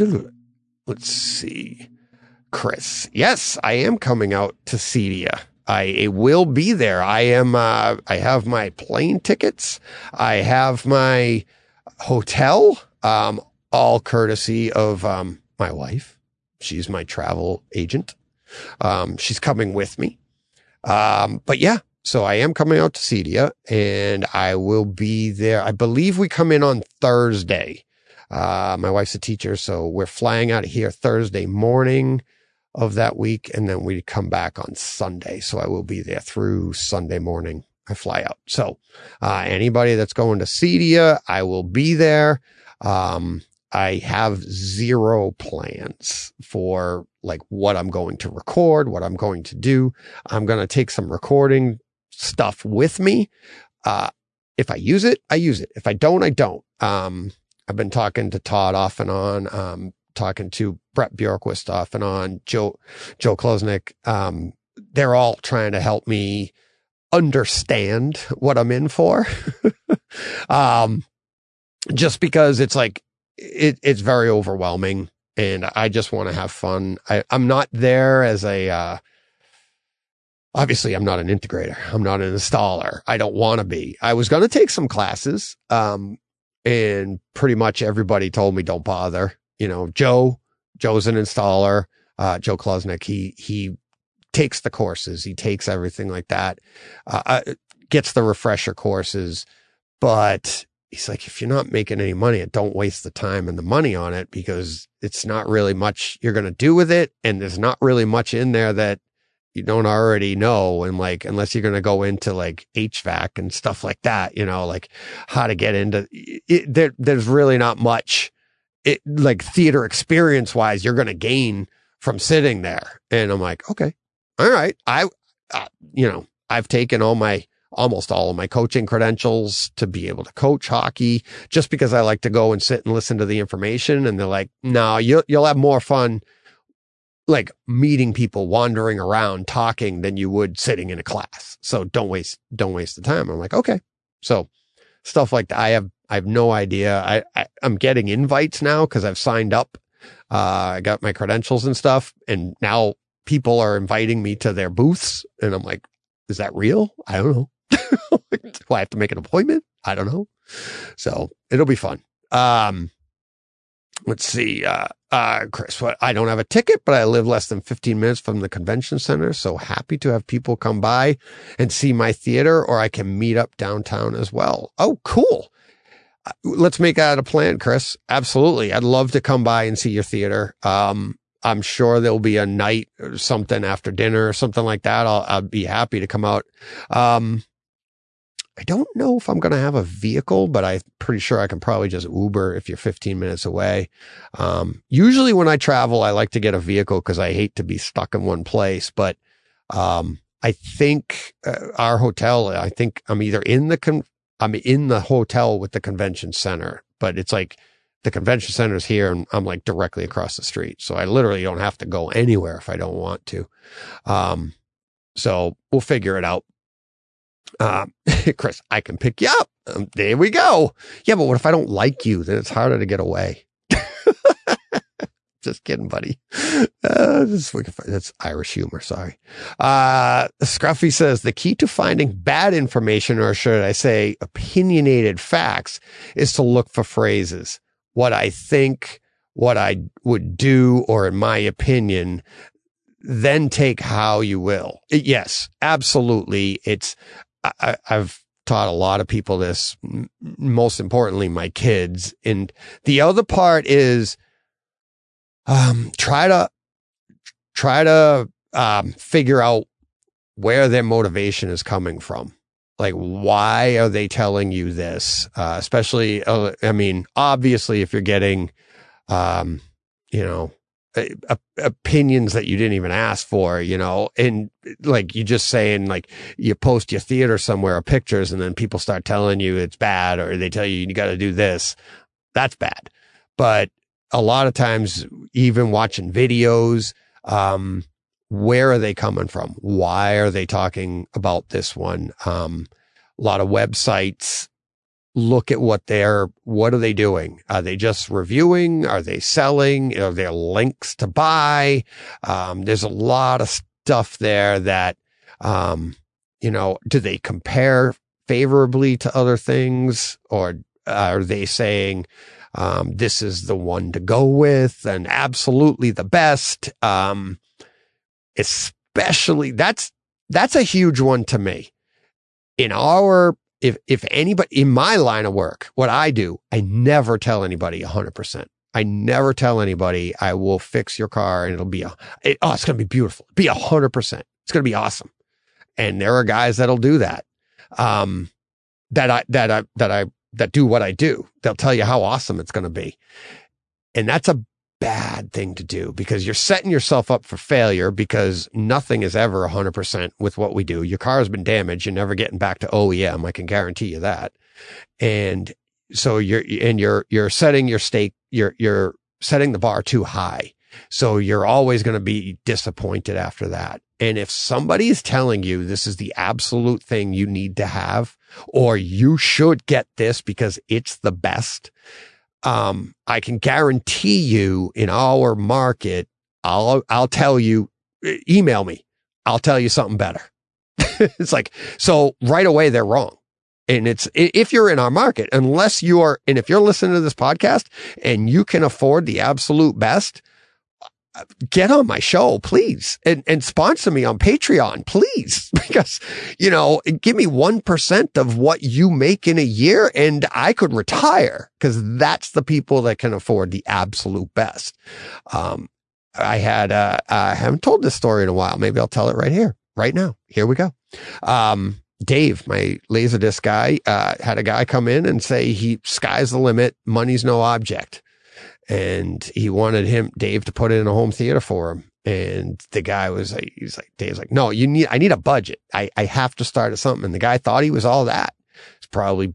Chris. Yes, I am coming out to Cedia. I will be there. I have my plane tickets. I have my hotel, all courtesy of, my wife. She's my travel agent. She's coming with me. But yeah, so I am coming out to Cedia and I will be there. I believe we come in on Thursday. My wife's a teacher, so we're flying out of here Thursday morning of that week. And then we come back on Sunday. So I will be there through Sunday morning. I fly out. So, anybody that's going to Cedia, I will be there. I have zero plans for like what I'm going to record, what I'm going to do. I'm going to take some recording stuff with me. If I use it, I use it. If I don't, I don't. I've been talking to Todd off and on, talking to Brett Bjorkquist off and on, Joe Klosnick. They're all trying to help me understand what I'm in for. Just because it's like, it's very overwhelming and I just want to have fun. I'm not there as obviously I'm not an integrator. I'm not an installer. I don't want to be. I was going to take some classes. And pretty much everybody told me don't bother. You know, Joe's an installer. Joe Klosnick, he takes the courses. He takes everything like that. Gets the refresher courses, but he's like, if you're not making any money, don't waste the time and the money on it because it's not really much you're going to do with it. And there's not really much in there that you don't already know. And like, unless you're going to go into like HVAC and stuff like that, you know, like how to get into it, there's really not much like theater experience wise you're going to gain from sitting there. And I'm like, okay, all right. I've taken almost all of my coaching credentials to be able to coach hockey just because I like to go and sit and listen to the information. And they're like, no, you'll have more fun like meeting people, wandering around, talking than you would sitting in a class. So don't waste the time. I'm like, okay. So stuff like that. I have no idea. I'm getting invites now because I've signed up. I got my credentials and stuff. And now people are inviting me to their booths. And I'm like, is that real? I don't know. Do I have to make an appointment? I don't know. So it'll be fun. Let's see. Chris, I don't have a ticket, but I live less than 15 minutes from the convention center. So happy to have people come by and see my theater, or I can meet up downtown as well. Oh, cool. Let's make that a plan, Chris. Absolutely. I'd love to come by and see your theater. I'm sure there'll be a night or something after dinner or something like that. I'll be happy to come out. I don't know if I'm going to have a vehicle, but I'm pretty sure I can probably just Uber if you're 15 minutes away. Usually when I travel, I like to get a vehicle because I hate to be stuck in one place. But I think our hotel, I think I'm either I'm in the hotel with the convention center, but it's like the convention center's here and I'm like directly across the street. So I literally don't have to go anywhere if I don't want to. So we'll figure it out. Chris, I can pick you up. There we go. Yeah, but what if I don't like you? Then it's harder to get away. Just kidding, buddy. That's Irish humor. Sorry. Scruffy says the key to finding bad information, or should I say opinionated facts, is to look for phrases. What I think, what I would do, or in my opinion, then take how you will. Yes, absolutely. I've taught a lot of people this, most importantly, my kids. And the other part is, try to figure out where their motivation is coming from. Like, why are they telling you this? Especially, I mean, obviously if you're getting, opinions that you didn't even ask for, and like you just saying, like you post your theater somewhere or pictures and then people start telling you it's bad, or they tell you got to do this. That's bad. But a lot of times, even watching videos, where are they coming from? Why are they talking about this one? A lot of websites look at what are they doing? Are they just reviewing? Are they selling? Are there links to buy? There's a lot of stuff there that, do they compare favorably to other things, or are they saying, this is the one to go with and absolutely the best? Especially that's a huge one to me. If anybody in my line of work, what I do, I never tell anybody 100%. I never tell anybody I will fix your car and it's going to be beautiful. Be 100%. It's going to be awesome. And there are guys that'll do that. That do what I do. They'll tell you how awesome it's going to be. And that's a bad thing to do, because you're setting yourself up for failure, because nothing is ever 100% with what we do. Your car has been damaged. You're never getting back to OEM. I can guarantee you that. And so you're setting your stake, you're setting the bar too high. So you're always going to be disappointed after that. And if somebody is telling you this is the absolute thing you need to have, or you should get this because it's the best, I can guarantee you in our market, I'll tell you, email me. I'll tell you something better. It's like, so right away they're wrong. And if you're in our market, and if you're listening to this podcast and you can afford the absolute best, get on my show, please, and sponsor me on Patreon, please, because, give me 1% of what you make in a year and I could retire, because that's the people that can afford the absolute best. I haven't told this story in a while. Maybe I'll tell it right here, right now. Here we go. Dave, my Laserdisc guy, had a guy come in and say sky's the limit. Money's no object. And he wanted Dave to put in a home theater for him. And the guy Dave's like, no, I need a budget. I have to start at something. And the guy thought he was all that. He's probably,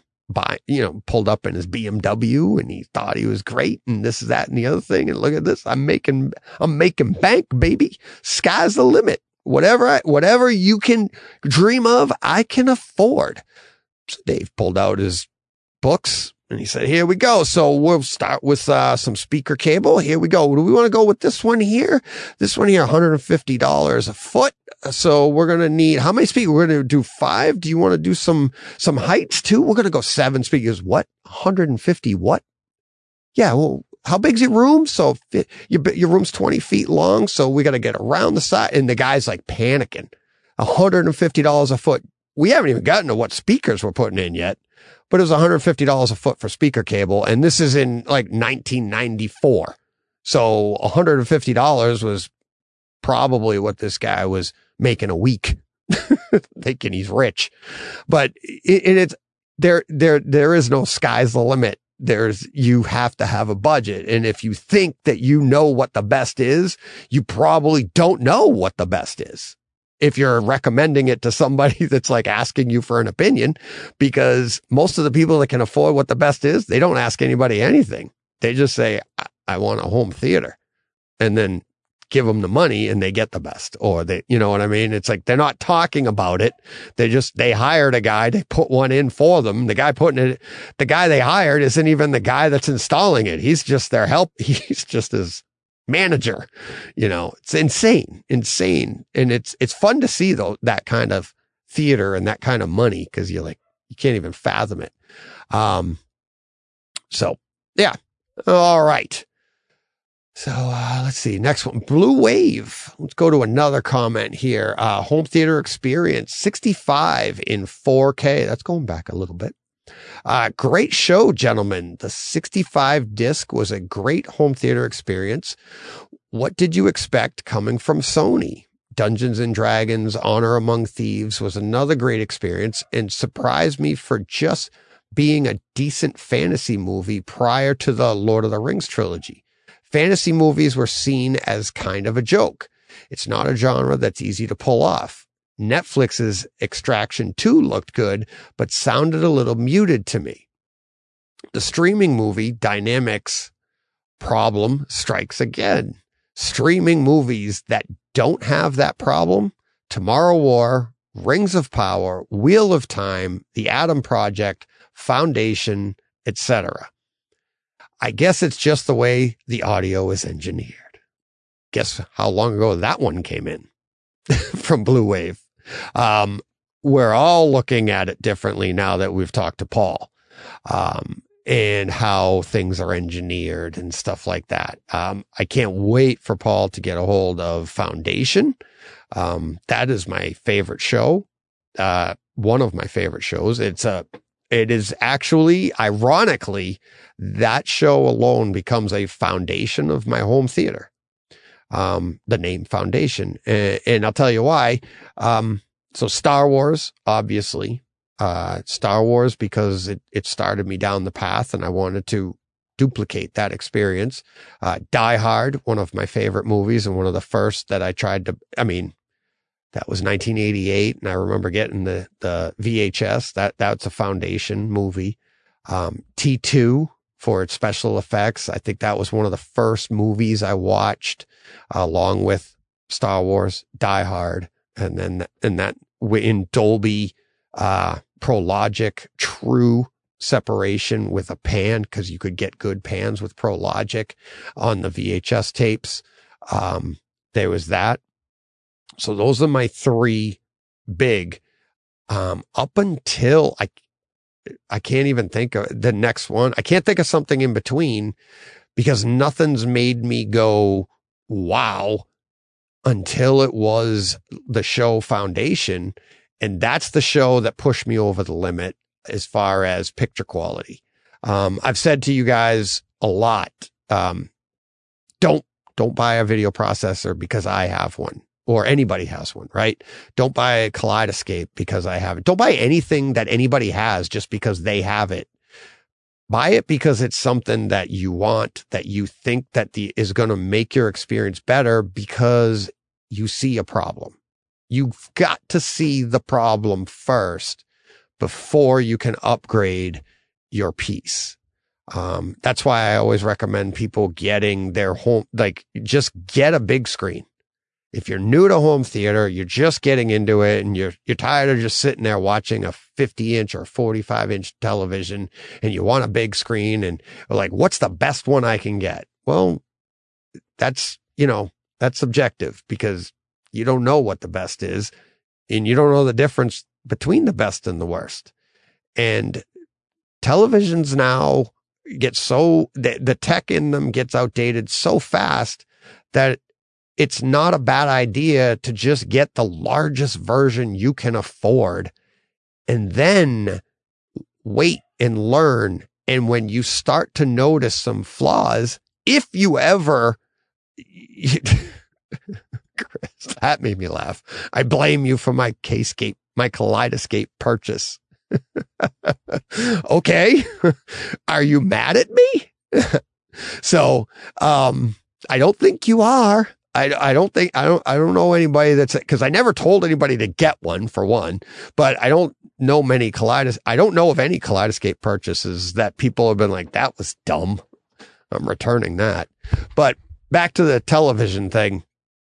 pulled up in his BMW and he thought he was great and this, that, and the other thing. And look at this. I'm making bank, baby. Sky's the limit. Whatever you can dream of, I can afford. So Dave pulled out his books and he said, here we go. So we'll start with some speaker cable. Here we go. Do we want to go with this one here? This one here, $150 a foot. So we're going to need, how many speakers? We're going to do 5. Do you want to do some heights too? We're going to go 7 speakers. What? 150 what? Yeah. Well, how big's your room? So your room's 20 feet long. So we got to get around the side. And the guy's like panicking. $150 a foot. We haven't even gotten to what speakers we're putting in yet, but it was $150 a foot for speaker cable. And this is in like 1994. So $150 was probably what this guy was making a week, thinking he's rich. But there is no sky's the limit. You have to have a budget. And if you think that you know what the best is, you probably don't know what the best is. If you're recommending it to somebody that's like asking you for an opinion, because most of the people that can afford what the best is, they don't ask anybody anything. They just say, I want a home theater, and then give them the money and they get the best, or you know what I mean? It's like, they're not talking about it. They hired a guy to put one in for them. The guy they hired isn't even the guy that's installing it. He's just their help. He's just his manager. It's insane. And it's fun to see though, that kind of theater and that kind of money, because you can't even fathom it. So yeah. All right. So, let's see. Next one, Blue Wave. Let's go to another comment here. Home theater experience, 65 in 4K. That's going back a little bit. Great show, gentlemen. The 65 disc was a great home theater experience. What did you expect coming from Sony? Dungeons and Dragons, Honor Among Thieves was another great experience and surprised me for just being a decent fantasy movie prior to the Lord of the Rings trilogy. Fantasy movies were seen as kind of a joke. It's not a genre that's easy to pull off. Netflix's Extraction 2 looked good, but sounded a little muted to me. The streaming movie dynamics problem strikes again. Streaming movies that don't have that problem, Tomorrow War, Rings of Power, Wheel of Time, The Adam Project, Foundation, etc. I guess it's just the way the audio is engineered. Guess how long ago that one came in from Blue Wave. We're all looking at it differently now that we've talked to Paul, and how things are engineered and stuff like that. I can't wait for Paul to get a hold of Foundation. That is my favorite show. One of my favorite shows. It is actually, ironically, that show alone becomes a foundation of my home theater. The name Foundation. And I'll tell you why. So Star Wars, obviously, Star Wars, because it started me down the path and I wanted to duplicate that experience. Die Hard, one of my favorite movies and one of the first that I tried to, that was 1988. And I remember getting the VHS. That's a Foundation movie. T2 for its special effects. I think that was one of the first movies I watched, along with Star Wars, Die Hard. And then, in Dolby, ProLogic, true separation with a pan, because you could get good pans with ProLogic on the VHS tapes. There was that. So those are my three big, up until I can't even think of the next one. I can't think of something in between because nothing's made me go, wow, until it was the show Foundation. And that's the show that pushed me over the limit as far as picture quality. I've said to you guys a lot, don't buy a video processor because I have one or anybody has one, right? Don't buy a Kaleidoscape because I have it. Don't buy anything that anybody has just because they have it. Buy it because it's something that you want, that you think that is going to make your experience better because you see a problem. You've got to see the problem first before you can upgrade your piece. That's why I always recommend people getting their home, just get a big screen. If you're new to home theater, you're just getting into it and you're tired of just sitting there watching a 50-inch or 45-inch television and you want a big screen and like, what's the best one I can get? Well, that's subjective because you don't know what the best is and you don't know the difference between the best and the worst. And televisions now get the tech in them gets outdated so fast that it's not a bad idea to just get the largest version you can afford and then wait and learn. And when you start to notice some flaws, if you ever, Chris, that made me laugh. I blame you for my Kaleidoscape purchase. Okay. Are you mad at me? So, I don't think you are. I don't know anybody because I never told anybody to get one for one, but I don't know I don't know of any Kaleidoscape purchases that people have been like, that was dumb. I'm returning that. But back to the television thing.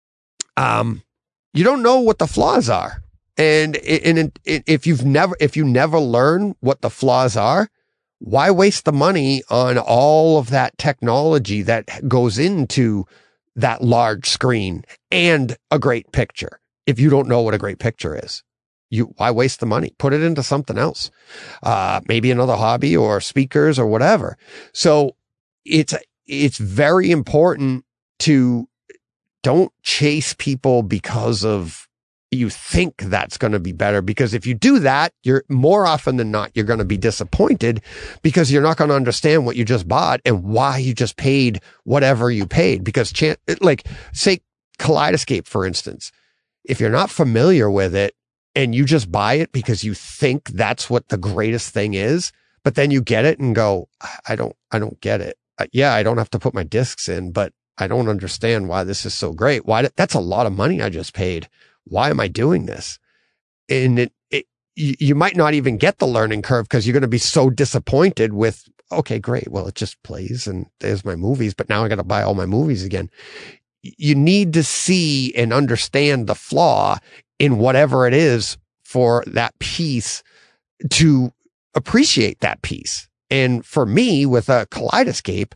You don't know what the flaws are. And if you never learn what the flaws are, why waste the money on all of that technology that goes into that large screen and a great picture? If you don't know what a great picture is, why waste the money? Put it into something else. Maybe another hobby or speakers or whatever. So it's very important to don't chase people because of you think that's going to be better, because if you do that, you're more often than not, you're going to be disappointed because you're not going to understand what you just bought and why you just paid whatever you paid. Because say Kaleidoscape, for instance, if you're not familiar with it and you just buy it because you think that's what the greatest thing is, but then you get it and go, I don't get it. Yeah, I don't have to put my discs in, but I don't understand why this is so great. That's a lot of money I just paid. Why am I doing this? And you might not even get the learning curve because you're going to be so disappointed with okay, great. Well, it just plays and there's my movies, but now I got to buy all my movies again. You need to see and understand the flaw in whatever it is for that piece to appreciate that piece. And for me, with a Kaleidoscape,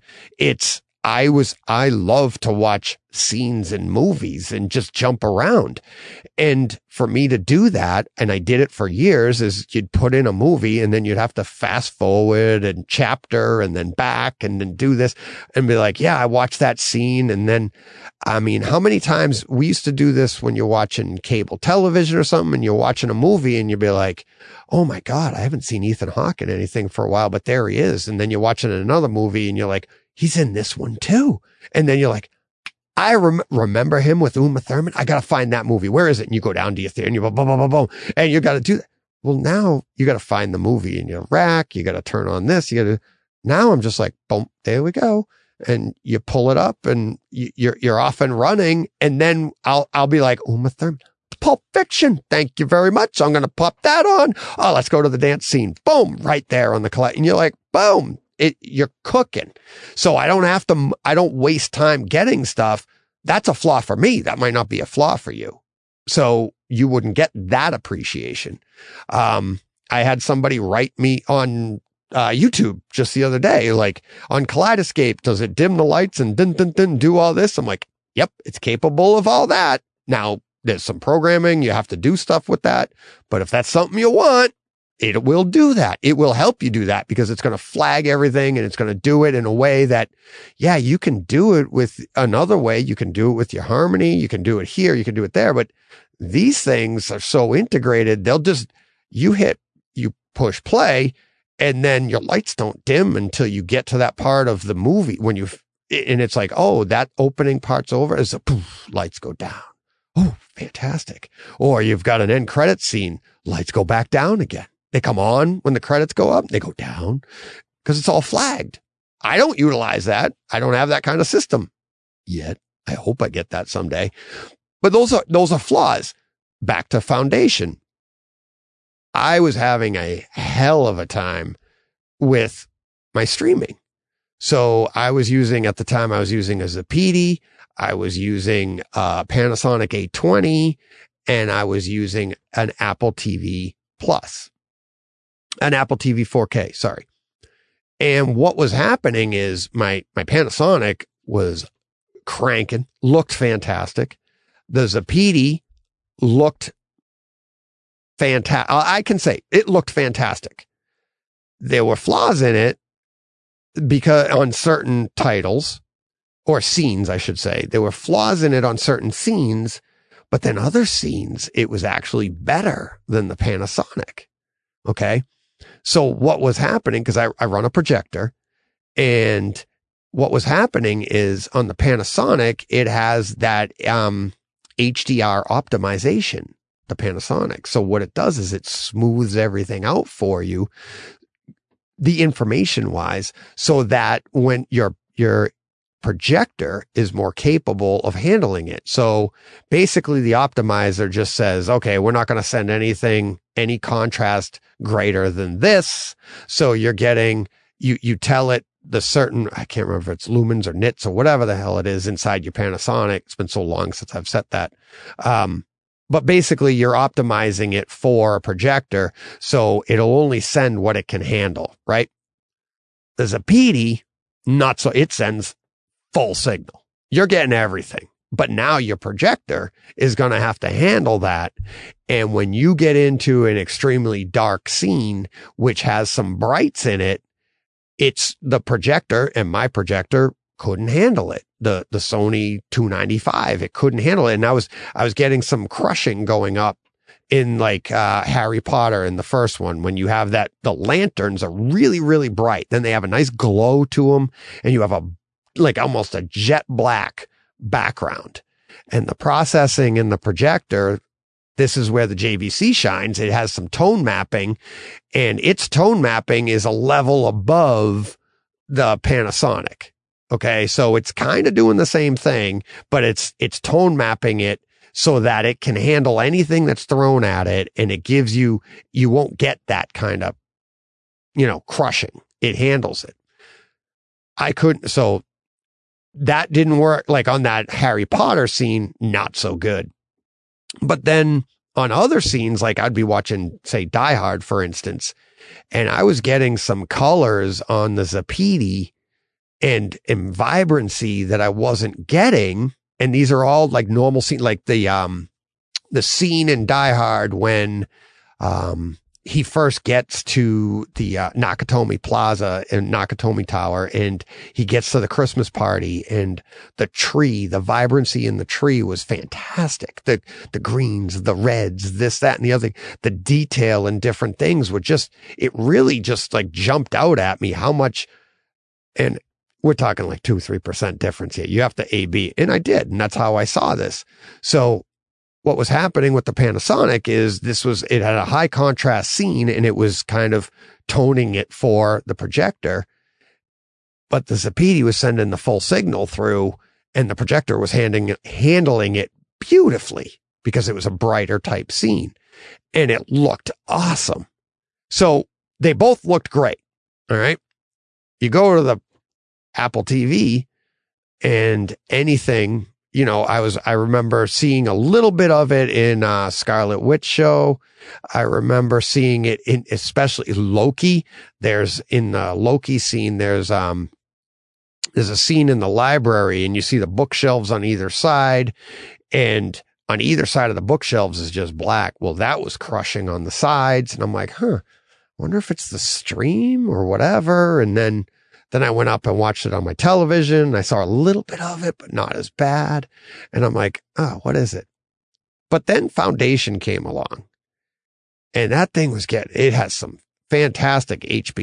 I love to watch scenes in movies and just jump around. And for me to do that, and I did it for years, is you'd put in a movie and then you'd have to fast forward and chapter and then back and then do this and be like, yeah, I watched that scene. And then, I mean, how many times we used to do this when you're watching cable television or something and you're watching a movie and you'd be like, oh my God, I haven't seen Ethan Hawke in anything for a while, but there he is. And then you're watching another movie and you're like, he's in this one too. And then you're like, I remember him with Uma Thurman. I got to find that movie. Where is it? And you go down to your theater and you go, boom, boom, boom, boom. And you got to do that. Well, now you got to find the movie in your rack. You got to turn on this. Now I'm just like, boom, there we go. And you pull it up and you're off and running. And then I'll be like, Uma Thurman, Pulp Fiction. Thank you very much. I'm going to pop that on. Oh, let's go to the dance scene. Boom, right there on the collect. And you're like, boom. You're cooking. So I don't waste time getting stuff. That's a flaw for me. That might not be a flaw for you. So you wouldn't get that appreciation. I had somebody write me on YouTube just the other day, like on Kaleidoscape, does it dim the lights and do all this? I'm like, yep, it's capable of all that. Now there's some programming. You have to do stuff with that. But if that's something you want, it will do that. It will help you do that because it's going to flag everything and it's going to do it in a way that, yeah, you can do it with another way. You can do it with your harmony. You can do it here. You can do it there. But these things are so integrated. You push play and then your lights don't dim until you get to that part of the movie and it's like, oh, that opening part's over. As poof, lights go down. Oh, fantastic. Or you've got an end credit scene. Lights go back down again. They come on when the credits go up, they go down because it's all flagged. I don't utilize that. I don't have that kind of system yet. I hope I get that someday. But those are flaws. Back to foundation. I was having a hell of a time with my streaming. So I was using, at the time I was using a Zapedi. I was using a Panasonic A20 and I was using an Apple TV Plus. An Apple TV 4K, sorry. And what was happening is my Panasonic was cranking, looked fantastic. The Zapedi looked fantastic. I can say it looked fantastic. There were flaws in it because on certain titles or scenes, I should say, there were flaws in it on certain scenes, but then other scenes, it was actually better than the Panasonic. Okay. So what was happening, because I run a projector, and what was happening is on the Panasonic, it has that HDR optimization, the Panasonic. So what it does is it smooths everything out for you, the information wise, so that when your projector is more capable of handling it. So basically the optimizer just says, okay, we're not going to send any contrast greater than this. So you're getting, you tell it the certain, I can't remember if it's lumens or nits or whatever the hell it is inside your Panasonic. It's been so long since I've set that. But basically you're optimizing it for a projector. So it'll only send what it can handle, right? The Zapedi, not so, it sends full signal. You're getting everything. But now your projector is going to have to handle that. And when you get into an extremely dark scene, which has some brights in it, it's the projector, and my projector couldn't handle it. The Sony 295, it couldn't handle it. And I was getting some crushing going up in like Harry Potter in the first one, when you have that, the lanterns are really, really bright. Then they have a nice glow to them, and you have almost a jet black background. And the processing in the projector, this is where the JVC shines. It has some tone mapping, and its tone mapping is a level above the Panasonic. Okay. So it's kind of doing the same thing, but it's tone mapping it so that it can handle anything that's thrown at it. And it gives you won't get that kind of, crushing. It handles it. I couldn't, so that didn't work. Like on that Harry Potter scene, not so good. But then on other scenes, like I'd be watching, say, Die Hard, for instance, and I was getting some colors on the Zapiti and vibrancy that I wasn't getting. And these are all like normal scenes, like the scene in Die Hard when, he first gets to the Nakatomi Plaza and Nakatomi Tower, and he gets to the Christmas party, and the tree, the vibrancy in the tree was fantastic. The greens, the reds, this, that, and the other, the detail and different things were just, it really just like jumped out at me how much, and we're talking like 2-3% difference here. You have to A/B, and I did, and that's how I saw this. So what was happening with the Panasonic is it had a high contrast scene, and it was kind of toning it for the projector, but the Zapiti was sending the full signal through, and the projector was handling it beautifully because it was a brighter type scene, and it looked awesome. So they both looked great. All right. You go to the Apple TV and anything, you know, I remember seeing a little bit of it in Scarlet Witch show. I remember seeing it in, especially Loki. In the Loki scene, there's a scene in the library, and you see the bookshelves on either side, and on either side of the bookshelves is just black. Well, that was crushing on the sides, and I'm like, I wonder if it's the stream or whatever. And then I went up and watched it on my television. I saw a little bit of it, but not as bad. And I'm like, oh, what is it? But then Foundation came along, and that thing it has some fantastic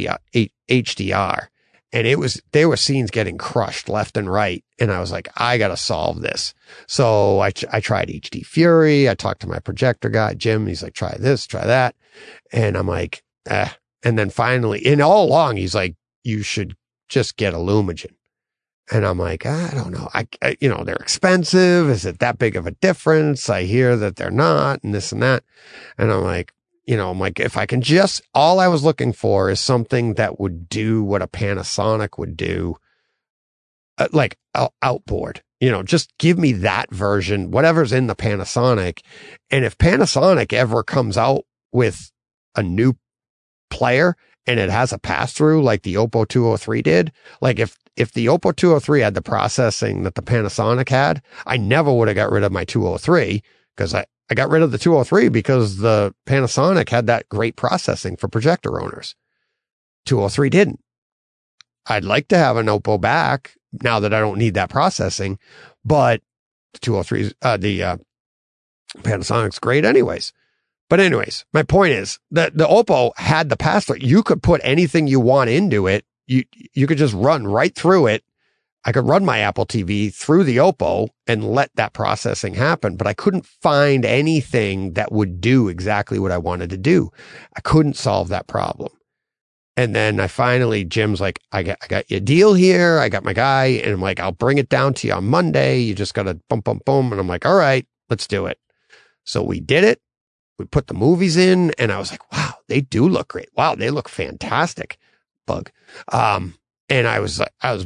HDR, and there were scenes getting crushed left and right. And I was like, I got to solve this. So I tried HD Fury. I talked to my projector guy, Jim. He's like, try this, try that. And I'm like, And then finally, and all along, he's like, you should just get a Lumagen. And I'm like, I don't know. I they're expensive. Is it that big of a difference? I hear that they're not, and this and that. And I'm like, if I can all I was looking for is something that would do what a Panasonic would do, like outboard, just give me that version, whatever's in the Panasonic. And if Panasonic ever comes out with a new player and it has a pass-through like the Oppo 203 did, like if the Oppo 203 had the processing that the Panasonic had, I never would have got rid of my 203, because I got rid of the 203 because the Panasonic had that great processing for projector owners. 203 didn't. I'd like to have an Oppo back now that I don't need that processing, but the 203, the Panasonic's great anyways. But anyways, my point is that the Oppo had the pass-through. You could put anything you want into it. You could just run right through it. I could run my Apple TV through the Oppo and let that processing happen, but I couldn't find anything that would do exactly what I wanted to do. I couldn't solve that problem. And then Jim's like, I got you a deal here. I got my guy, and I'm like, I'll bring it down to you on Monday. You just got to boom. And I'm like, all right, let's do it. So we did it. We put the movies in, and I was like, wow, they do look great. Wow, they look fantastic. Bug. And I was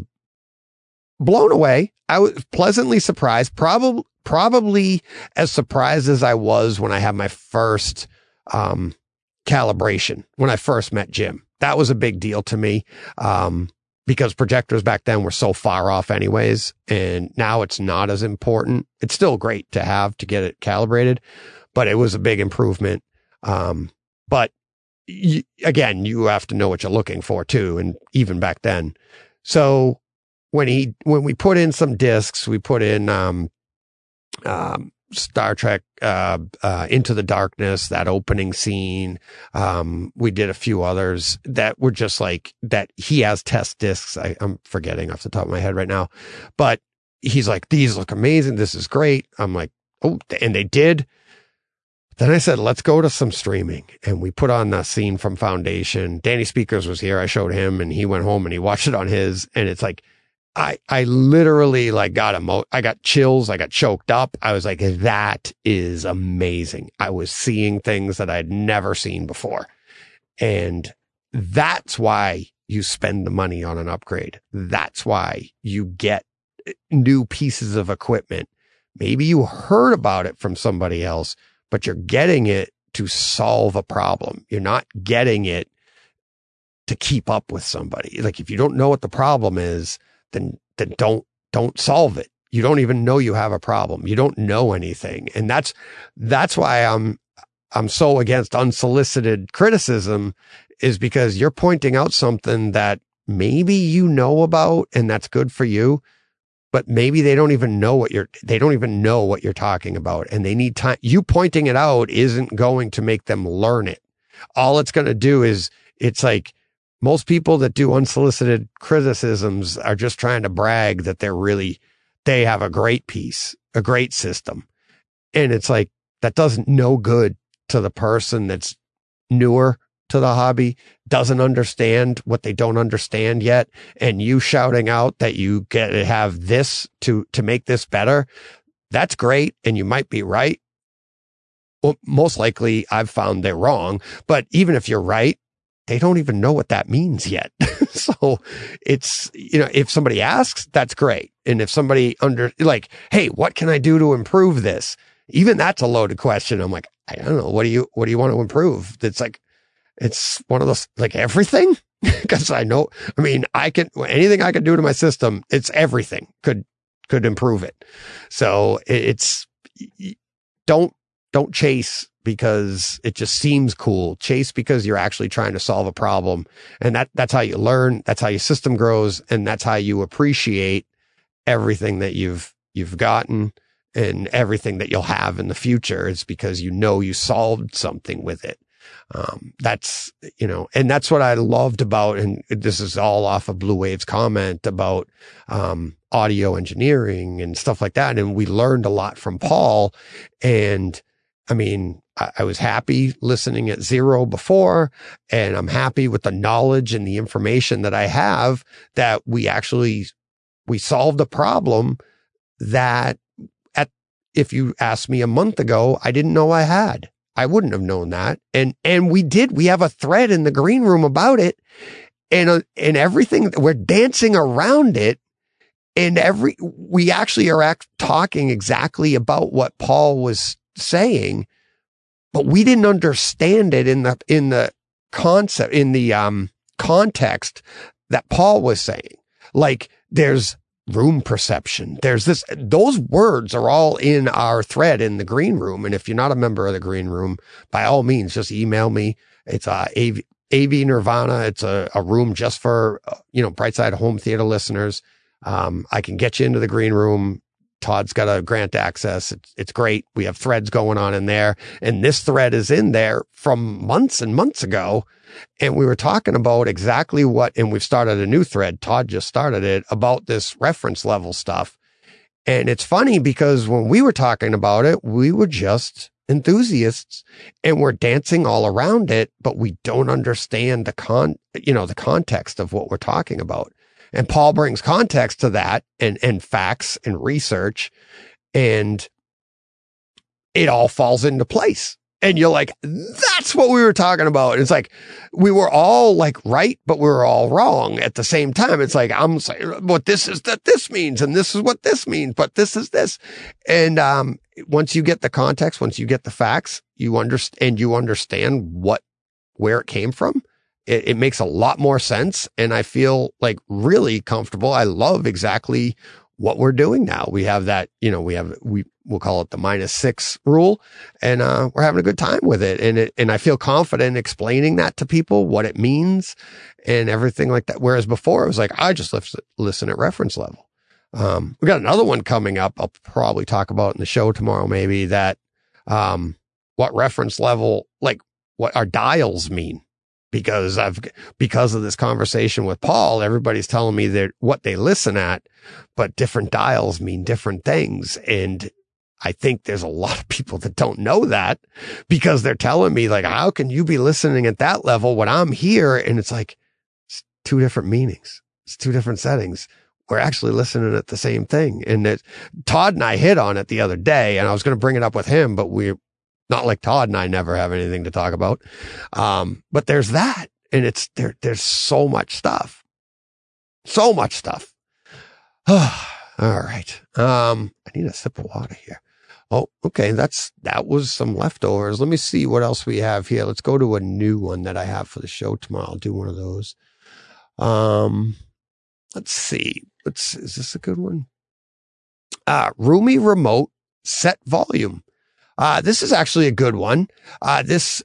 blown away. I was pleasantly surprised, probably as surprised as I was when I had my first calibration, when I first met Jim. That was a big deal to me, because projectors back then were so far off anyways, and now it's not as important. It's still great to have to get it calibrated, but it was a big improvement. But again, you have to know what you're looking for too, and even back then. So when we put in some discs, we put in Star Trek Into the Darkness, that opening scene. We did a few others that were just like that. He has test discs. I'm forgetting off the top of my head right now, but he's like, these look amazing. This is great. I'm like, oh, and they did. Then I said, let's go to some streaming. And we put on the scene from Foundation. Danny Speakers was here. I showed him, and he went home and he watched it on his. And it's like, I literally like I got chills. I got choked up. I was like, that is amazing. I was seeing things that I'd never seen before. And that's why you spend the money on an upgrade. That's why you get new pieces of equipment. Maybe you heard about it from somebody else, but you're getting it to solve a problem. You're not getting it to keep up with somebody. Like if you don't know what the problem is, then don't solve it. You don't even know you have a problem. You don't know anything. And that's why I'm so against unsolicited criticism, is because you're pointing out something that maybe you know about and that's good for you, but maybe they don't even know what you're talking about, and they need time. You pointing it out isn't going to make them learn it. All it's going to do is, it's like most people that do unsolicited criticisms are just trying to brag that they have a great piece, a great system. And it's like, that doesn't no good to the person that's newer to the hobby, doesn't understand what they don't understand yet. And you shouting out that you get to have this to make this better. That's great. And you might be right. Well, most likely I've found they're wrong, but even if you're right, they don't even know what that means yet. So it's, if somebody asks, that's great. And if somebody like, hey, what can I do to improve this? Even that's a loaded question. I'm like, I don't know. What do you want to improve? It's one of those, like, everything. Cause anything I can do to my system, it's everything could improve it. So don't chase because it just seems cool. Chase because you're actually trying to solve a problem. And that's how you learn. That's how your system grows. And that's how you appreciate everything that you've gotten and everything that you'll have in the future. Is because you solved something with it. That's what I loved about, and this is all off of Blue Wave's comment about, audio engineering and stuff like that. And we learned a lot from Paul. And I was happy listening at Zero before, and I'm happy with the knowledge and the information that I have, that we solved a problem that if you asked me a month ago, I didn't know I had. I wouldn't have known that. And we have a thread in the green room about it, and everything, we're dancing around it. And we actually are talking exactly about what Paul was saying, but we didn't understand it in the concept, in the context that Paul was saying. Like, there's room perception. There's those words are all in our thread in the green room. And if you're not a member of the green room, by all means, just email me. It's AV Nirvana. It's a room just for, Brightside Home Theater listeners. I can get you into the green room. Todd's got a grant access. It's great. We have threads going on in there. And this thread is in there from months and months ago. And we were talking about exactly and we've started a new thread. Todd just started it about this reference level stuff. And it's funny because when we were talking about it, we were just enthusiasts and we're dancing all around it, but we don't understand the context of what we're talking about. And Paul brings context to that and facts and research, and it all falls into place. And you're like, that's what we were talking about. And it's like, we were all like right, but we were all wrong at the same time. It's like, I'm saying, what this is that this means, and this is what this means, but this is this. And, once you get the context, once you get the facts, you understand where it came from. It makes a lot more sense. And I feel like really comfortable. I love exactly what we're doing now. We have that, we'll call it the -6 rule, and we're having a good time with it. And I feel confident explaining that to people, what it means and everything like that. Whereas before it was like, I just listen at reference level. We got another one coming up. I'll probably talk about in the show tomorrow, maybe, that, what reference level, like what our dials mean. Because of this conversation with Paul, everybody's telling me that what they listen at, but different dials mean different things. And I think there's a lot of people that don't know that, because they're telling me, like, how can you be listening at that level when I'm here? And it's like, it's two different meanings. It's two different settings. We're actually listening at the same thing. And Todd and I hit on it the other day, and I was going to bring it up with him, but not like Todd and I never have anything to talk about. But there's that. And there's so much stuff. So much stuff. All right. I need a sip of water here. Oh, okay. That was some leftovers. Let me see what else we have here. Let's go to a new one that I have for the show tomorrow. I'll do one of those. Let's see. Is this a good one? Roomy remote set volume. This is actually a good one. This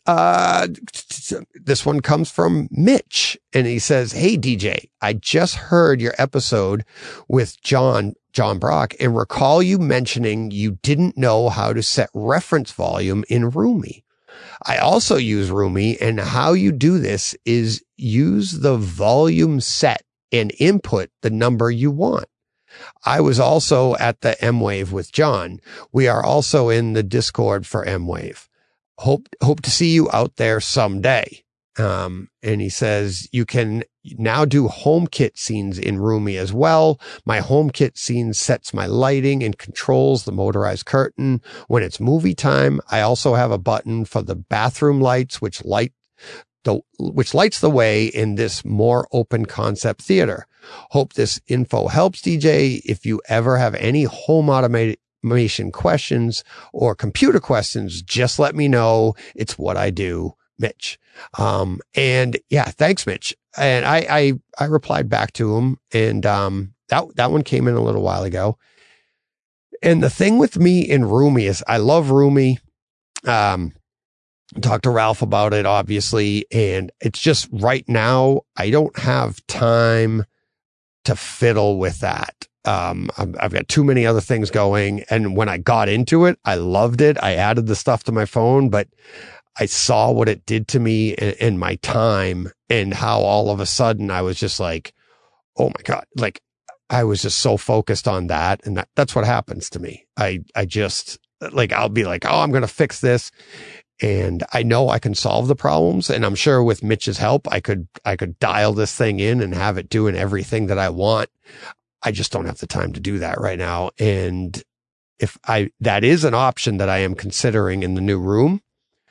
one comes from Mitch, and he says, "Hey DJ, I just heard your episode with John Brock and recall you mentioning you didn't know how to set reference volume in Roomy. I also use Roomy, and how you do this is use the volume set and input the number you want. I was also at the M-Wave with John. We are also in the Discord for M-Wave. Hope to see you out there someday." And he says, "You can now do HomeKit scenes in Roomy as well. My HomeKit scene sets my lighting and controls the motorized curtain. When it's movie time, I also have a button for the bathroom lights, which lights the way in this more open concept theater. Hope this info helps, DJ. If you ever have any home automation questions or computer questions, just let me know. It's what I do, Mitch." And yeah, thanks, Mitch. And I replied back to him, and that one came in a little while ago. And the thing with me in Roomy is I love Roomy. Talk to Ralph about it, obviously. And it's just right now, I don't have time to fiddle with that. I've got too many other things going. And when I got into it, I loved it. I added the stuff to my phone, but I saw what it did to me in my time, and how all of a sudden I was just like, oh my God, like I was just so focused on that. And that's what happens to me. I just like, I'll be like, oh, I'm going to fix this. And I know I can solve the problems. And I'm sure with Mitch's help, I could dial this thing in and have it doing everything that I want. I just don't have the time to do that right now. And that is an option that I am considering in the new room.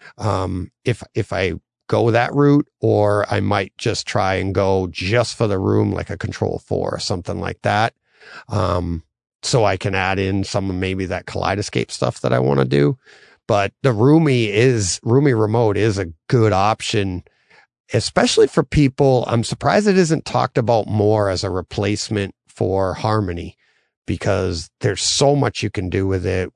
If I go that route, or I might just try and go just for the room, like a Control 4 or something like that. So I can add in some of maybe that Kaleidoscape stuff that I want to do. But the Roomy remote is a good option, especially for people. I'm surprised it isn't talked about more as a replacement for Harmony, because there's so much you can do with it.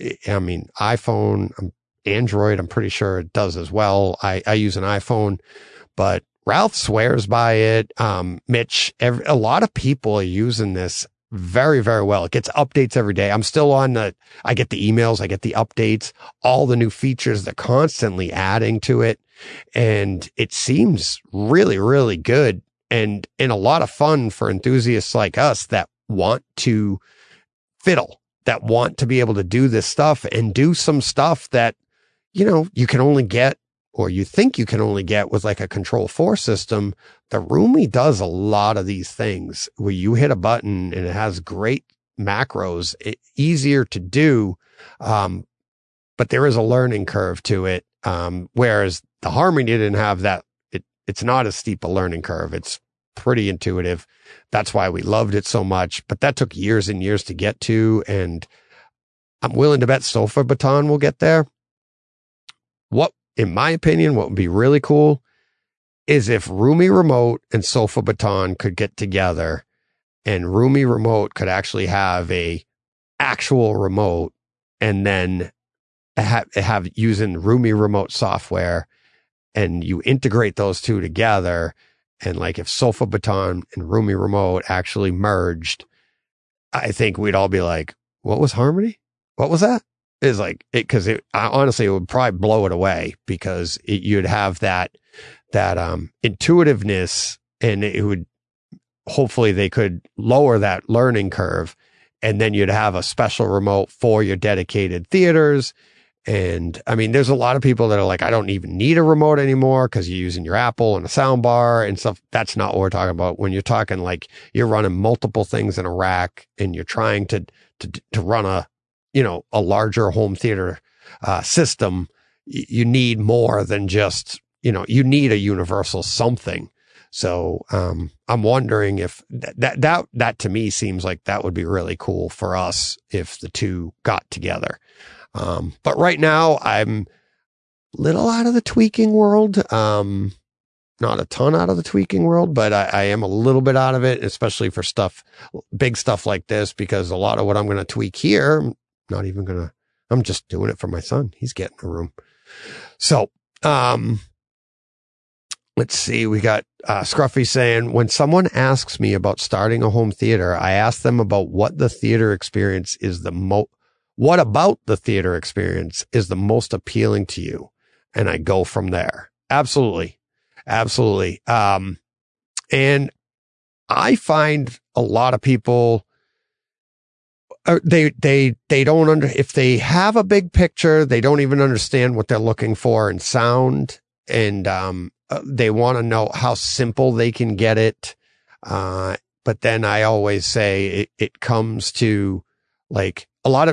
iPhone, Android, I'm pretty sure it does as well. I use an iPhone, but Ralph swears by it. Mitch, a lot of people are using this very, very well. It gets updates every day. I'm still on I get the emails, I get the updates, all the new features they're constantly adding to it. And it seems really, really good and a lot of fun for enthusiasts like us that want to fiddle, that want to be able to do this stuff and do some stuff that, you can only get, or you think you can only get with like a Control 4 system. The Roomy does a lot of these things where you hit a button and it has great macros, easier to do. But there is a learning curve to it. Whereas the Harmony didn't have that. It's not as steep a learning curve. It's pretty intuitive. That's why we loved it so much, but that took years and years to get to. And I'm willing to bet Sofa Baton will get there. In my opinion, what would be really cool is if Roomy Remote and Sofa Baton could get together, and Roomy Remote could actually have a actual remote, and then have using Roomy Remote software, and you integrate those two together. And like if Sofa Baton and Roomy Remote actually merged, I think we'd all be like, what was Harmony? What was that? Is like it, because honestly, it would probably blow it away, because you'd have that intuitiveness, and it would, hopefully they could lower that learning curve, and then you'd have a special remote for your dedicated theaters. And I mean, there's a lot of people that are like, I don't even need a remote anymore because you're using your Apple and a sound bar and stuff. That's not what we're talking about. When you're talking like you're running multiple things in a rack and you're trying to run a larger home theater system, you need more than just you need a universal something. So, I'm wondering if that to me seems like that would be really cool for us if the two got together. But right now I'm a little out of the tweaking world. Not a ton out of the tweaking world, but I am a little bit out of it, especially for big stuff like this, because a lot of what I'm going to tweak here, I'm just doing it for my son. He's getting a room. So, let's see. We got Scruffy saying, when someone asks me about starting a home theater, I ask them about what the theater experience is what about the theater experience is the most appealing to you? And I go from there. Absolutely. Absolutely. And I find a lot of people, they don't if they have a big picture, they don't even understand what they're looking for in sound. And, they want to know how simple they can get it. But then I always say it comes to like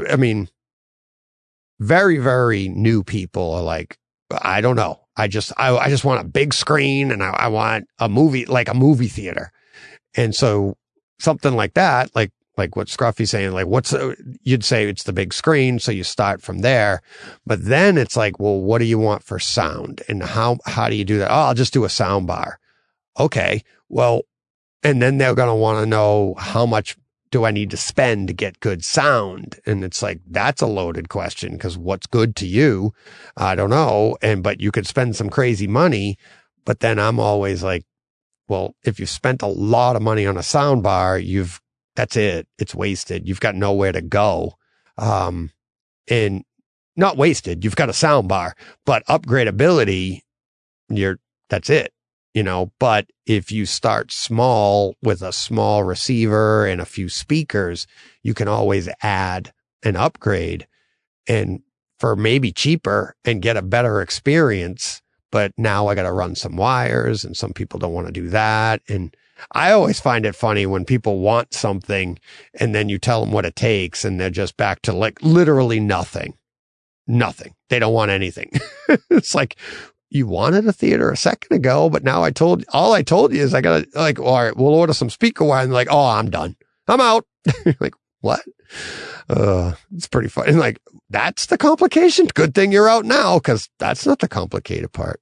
very, very new people are like, I don't know. I just want a big screen and I want a movie theater. And so something like that, like what Scruffy's saying, like you'd say it's the big screen. So you start from there, but then it's like, well, what do you want for sound and how do you do that? Oh, I'll just do a sound bar. Okay. Well, and then they're going to want to know how much do I need to spend to get good sound? And it's like, that's a loaded question because what's good to you? I don't know. But you could spend some crazy money, but then I'm always like, well, if you spent a lot of money on a sound bar, that's it. It's wasted. You've got nowhere to go. And not wasted. You've got a sound bar, but upgradability, that's it, but if you start small with a small receiver and a few speakers, you can always add an upgrade and for maybe cheaper and get a better experience. But now I got to run some wires and some people don't want to do that. And I always find it funny when people want something and then you tell them what it takes and they're just back to like literally nothing. They don't want anything. It's like, you wanted a theater a second ago, but now all I told you is I got to all right, we'll order some speaker wire. And like, oh, I'm done. I'm out. Like, what? It's pretty funny. And like, that's the complication. Good thing you're out now because that's not the complicated part.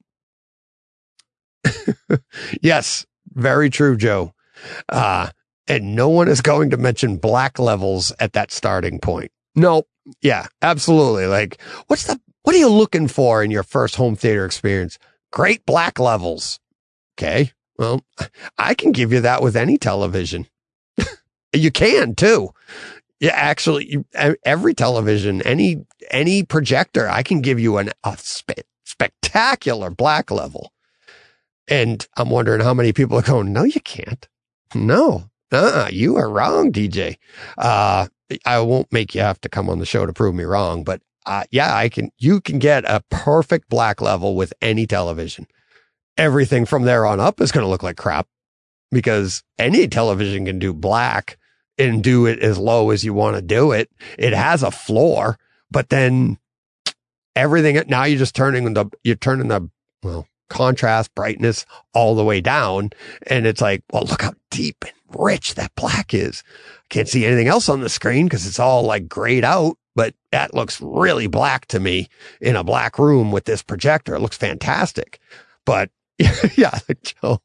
Yes. Very true, Joe. And no one is going to mention black levels at that starting point. No. Yeah, absolutely. Like, what are you looking for in your first home theater experience? Great black levels. Okay. Well, I can give you that with any television. You can too. Yeah, actually, every television, any projector, I can give you a spectacular black level. And I'm wondering how many people are going, no, you can't. No, you are wrong, DJ. I won't make you have to come on the show to prove me wrong, but yeah, you can get a perfect black level with any television. Everything from there on up is going to look like crap because any television can do black and do it as low as you want to do it. It has a floor, but then everything, now you're just turning the contrast, brightness all the way down. And it's like, well, look how deep and rich that black is. I can't see anything else on the screen because it's all like grayed out, but that looks really black to me in a black room with this projector. It looks fantastic. But yeah, Joe.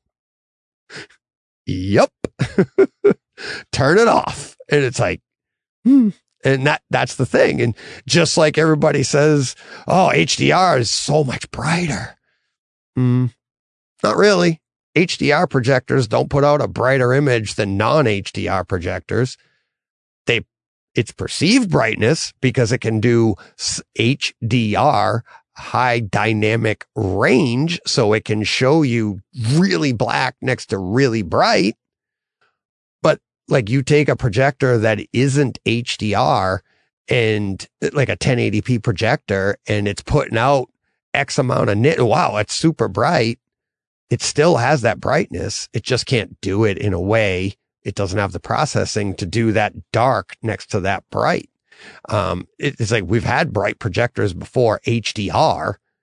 Yep. Turn it off. And it's like, And that's the thing. And just like everybody says, oh, HDR is so much brighter. Not really. HDR projectors don't put out a brighter image than non-HDR projectors. It's perceived brightness because it can do HDR, high dynamic range, so it can show you really black next to really bright. But like you take a projector that isn't HDR and like a 1080p projector and it's putting out X amount of wow, it's super bright. It still has that brightness. It just can't do it in a way. It doesn't have the processing to do that dark next to that bright. It's like we've had bright projectors before HDR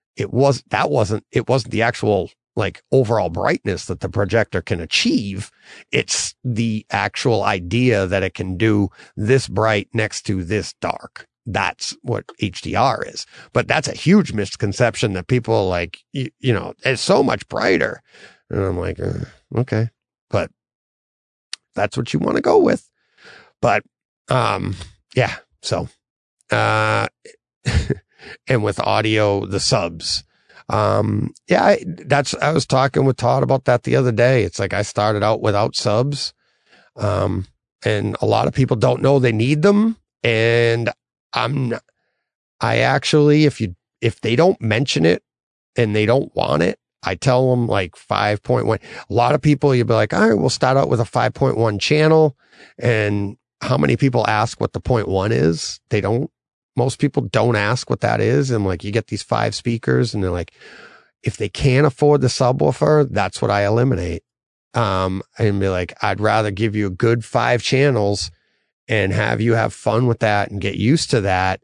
it wasn't the actual like overall brightness that the projector can achieve. It's the actual idea that it can do this bright next to this dark. That's what HDR is. But that's a huge misconception that people are like, you know, it's so much brighter. And I'm like, okay, but that's what you want to go with. But, yeah. So, and with audio, the subs, yeah, I was talking with Todd about that the other day. It's like, I started out without subs. And a lot of people don't know they need them. And I actually, if they don't mention it and they don't want it, I tell them like 5.1. A lot of people, you'll be like, all right, we'll start out with a 5.1 channel. And how many people ask what the 0.1 is? Most people don't ask what that is. And like, you get these 5 speakers and they're like, if they can't afford the subwoofer, that's what I eliminate. And be like, I'd rather give you a good 5 channels and have you have fun with that and get used to that.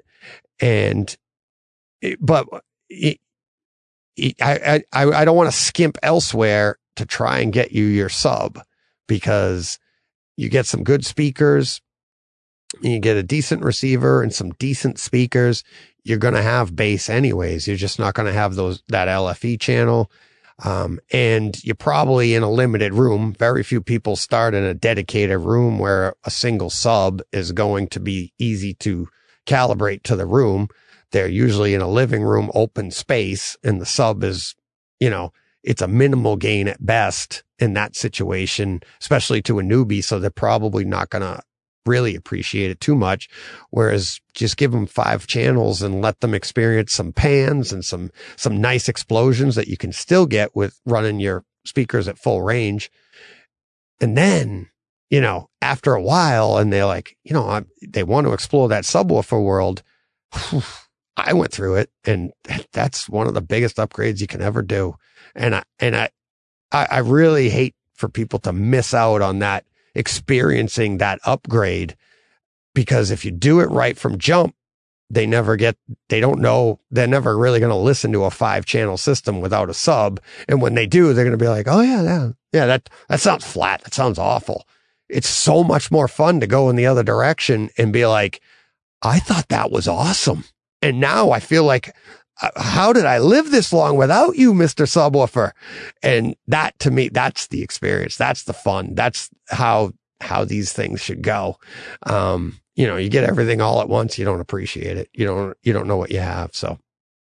I don't want to skimp elsewhere to try and get you your sub, because you get some good speakers, you get a decent receiver and some decent speakers. You're going to have bass anyways. You're just not going to have that LFE channel. And you're probably in a limited room. Very few people start in a dedicated room where a single sub is going to be easy to calibrate to the room. They're usually in a living room, open space, and the sub is, you know, it's a minimal gain at best in that situation, especially to a newbie. So they're probably not going to really appreciate it too much. Whereas just give them 5 channels and let them experience some pans and some nice explosions that you can still get with running your speakers at full range. And then, you know, after a while, and they're like, you know, they want to explore that subwoofer world. I went through it, and that's one of the biggest upgrades you can ever do. And I really hate for people to miss out on that, experiencing that upgrade, because if you do it right from jump, they don't know, they're never really going to listen to a 5-channel system without a sub. And when they do, they're going to be like, oh yeah, that sounds flat. That sounds awful. It's so much more fun to go in the other direction and be like, I thought that was awesome. And now I feel like, how did I live this long without you, Mr. Subwoofer? And that, to me, that's the experience. That's the fun. That's how these things should go. You know, you get everything all at once. You don't appreciate it. You don't know what you have. So,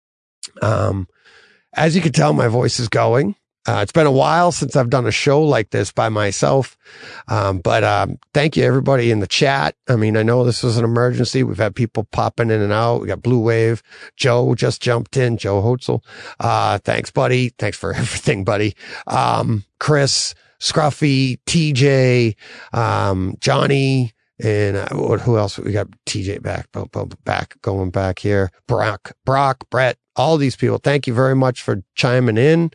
as you can tell, my voice is going. It's been a while since I've done a show like this by myself. But thank you everybody in the chat. I mean, I know this was an emergency. We've had people popping in and out. We got Blue Wave. Joe just jumped in. Joe Hotzel. Thanks, buddy. Thanks for everything, buddy. Chris, Scruffy, TJ, Johnny, and who else? We got TJ going back here. Brock, Brett, all these people. Thank you very much for chiming in.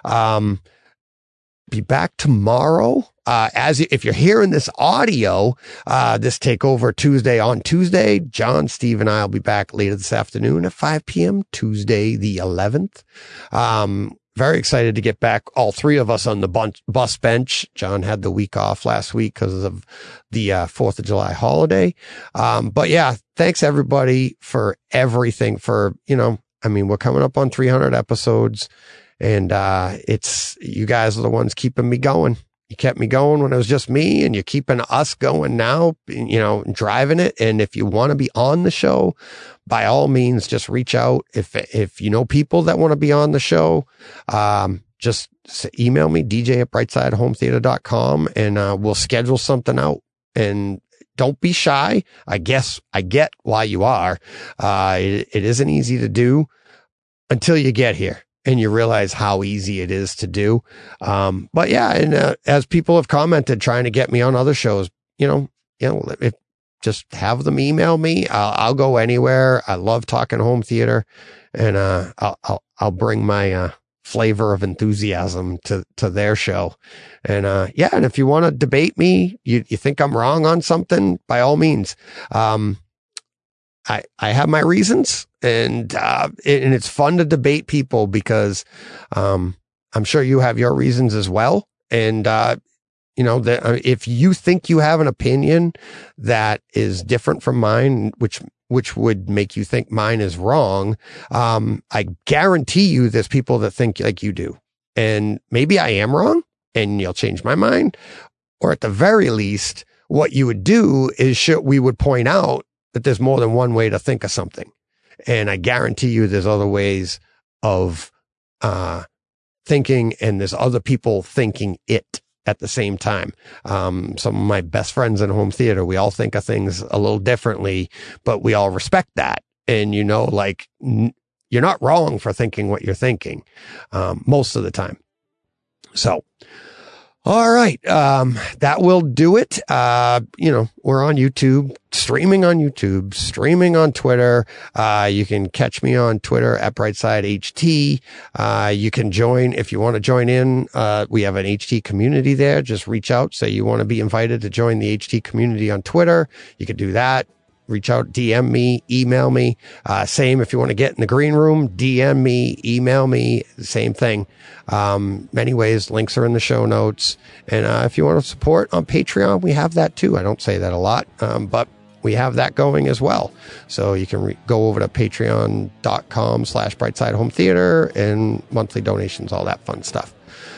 Be back tomorrow. If you're hearing this audio, this takeover on Tuesday, John, Steve, and I will be back later this afternoon at 5 p.m. Tuesday, the 11th. Very excited to get back, all 3 of us on the bus bench. John had the week off last week because of the 4th of July holiday. But yeah, thanks everybody for everything. We're coming up on 300 episodes, and it's you guys are the ones keeping me going. You kept me going when it was just me, and you're keeping us going now, you know, driving it. And if you want to be on the show, by all means, just reach out. If you know people that want to be on the show, just email me, dj@brightsidehometheater.com, and we'll schedule something out. And don't be shy. I get why you are. It isn't easy to do until you get here and you realize how easy it is to do. But yeah, and as people have commented, trying to get me on other shows, just have them email me. I'll go anywhere. I love talking home theater, and I'll bring my flavor of enthusiasm to their show. And and if you want to debate me, you think I'm wrong on something, by all means. I have my reasons, And it's fun to debate people because, I'm sure you have your reasons as well. And, if you think you have an opinion that is different from mine, which would make you think mine is wrong, I guarantee you there's people that think like you do. And maybe I am wrong and you'll change my mind. Or at the very least, what you would do is we would point out that there's more than one way to think of something. And I guarantee you there's other ways of thinking, and there's other people thinking it at the same time. Some of my best friends in home theater, we all think of things a little differently, but we all respect that. And, you're not wrong for thinking what you're thinking, most of the time. So, all right. That will do it. We're on YouTube, streaming on Twitter. You can catch me on Twitter at BrightSideHT. You can join if you want to join in. We have an HT community there. Just reach out. Say you want to be invited to join the HT community on Twitter. You can do that. Reach out, DM me, email me. Same if you want to get in the green room, DM me, email me, same thing. Many ways, links are in the show notes. And if you want to support on Patreon, we have that too. I don't say that a lot, but we have that going as well. So you can go over to patreon.com/Brightside Home Theater and monthly donations, all that fun stuff.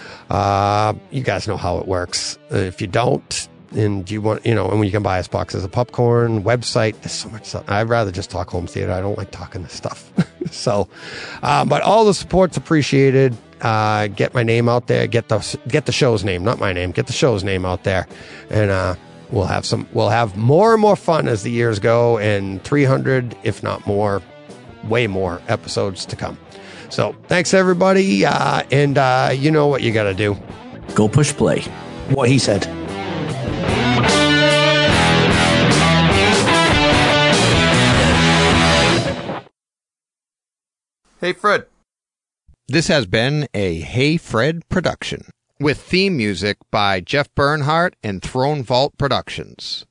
You guys know how it works. If you don't, and you want, and you can buy us boxes of popcorn, website, there's so much stuff. I'd rather just talk home theater. I don't like talking this stuff. So, but all the support's appreciated. Get my name out there, get the show's name, not my name, get the show's name out there. And, we'll have more and more fun as the years go, and 300, if not more, way more episodes to come. So thanks everybody. And you know what you got to do. Go push play. What he said. Hey, Fred. This has been a Hey Fred production with theme music by Jeff Bernhardt and Throne Vault Productions.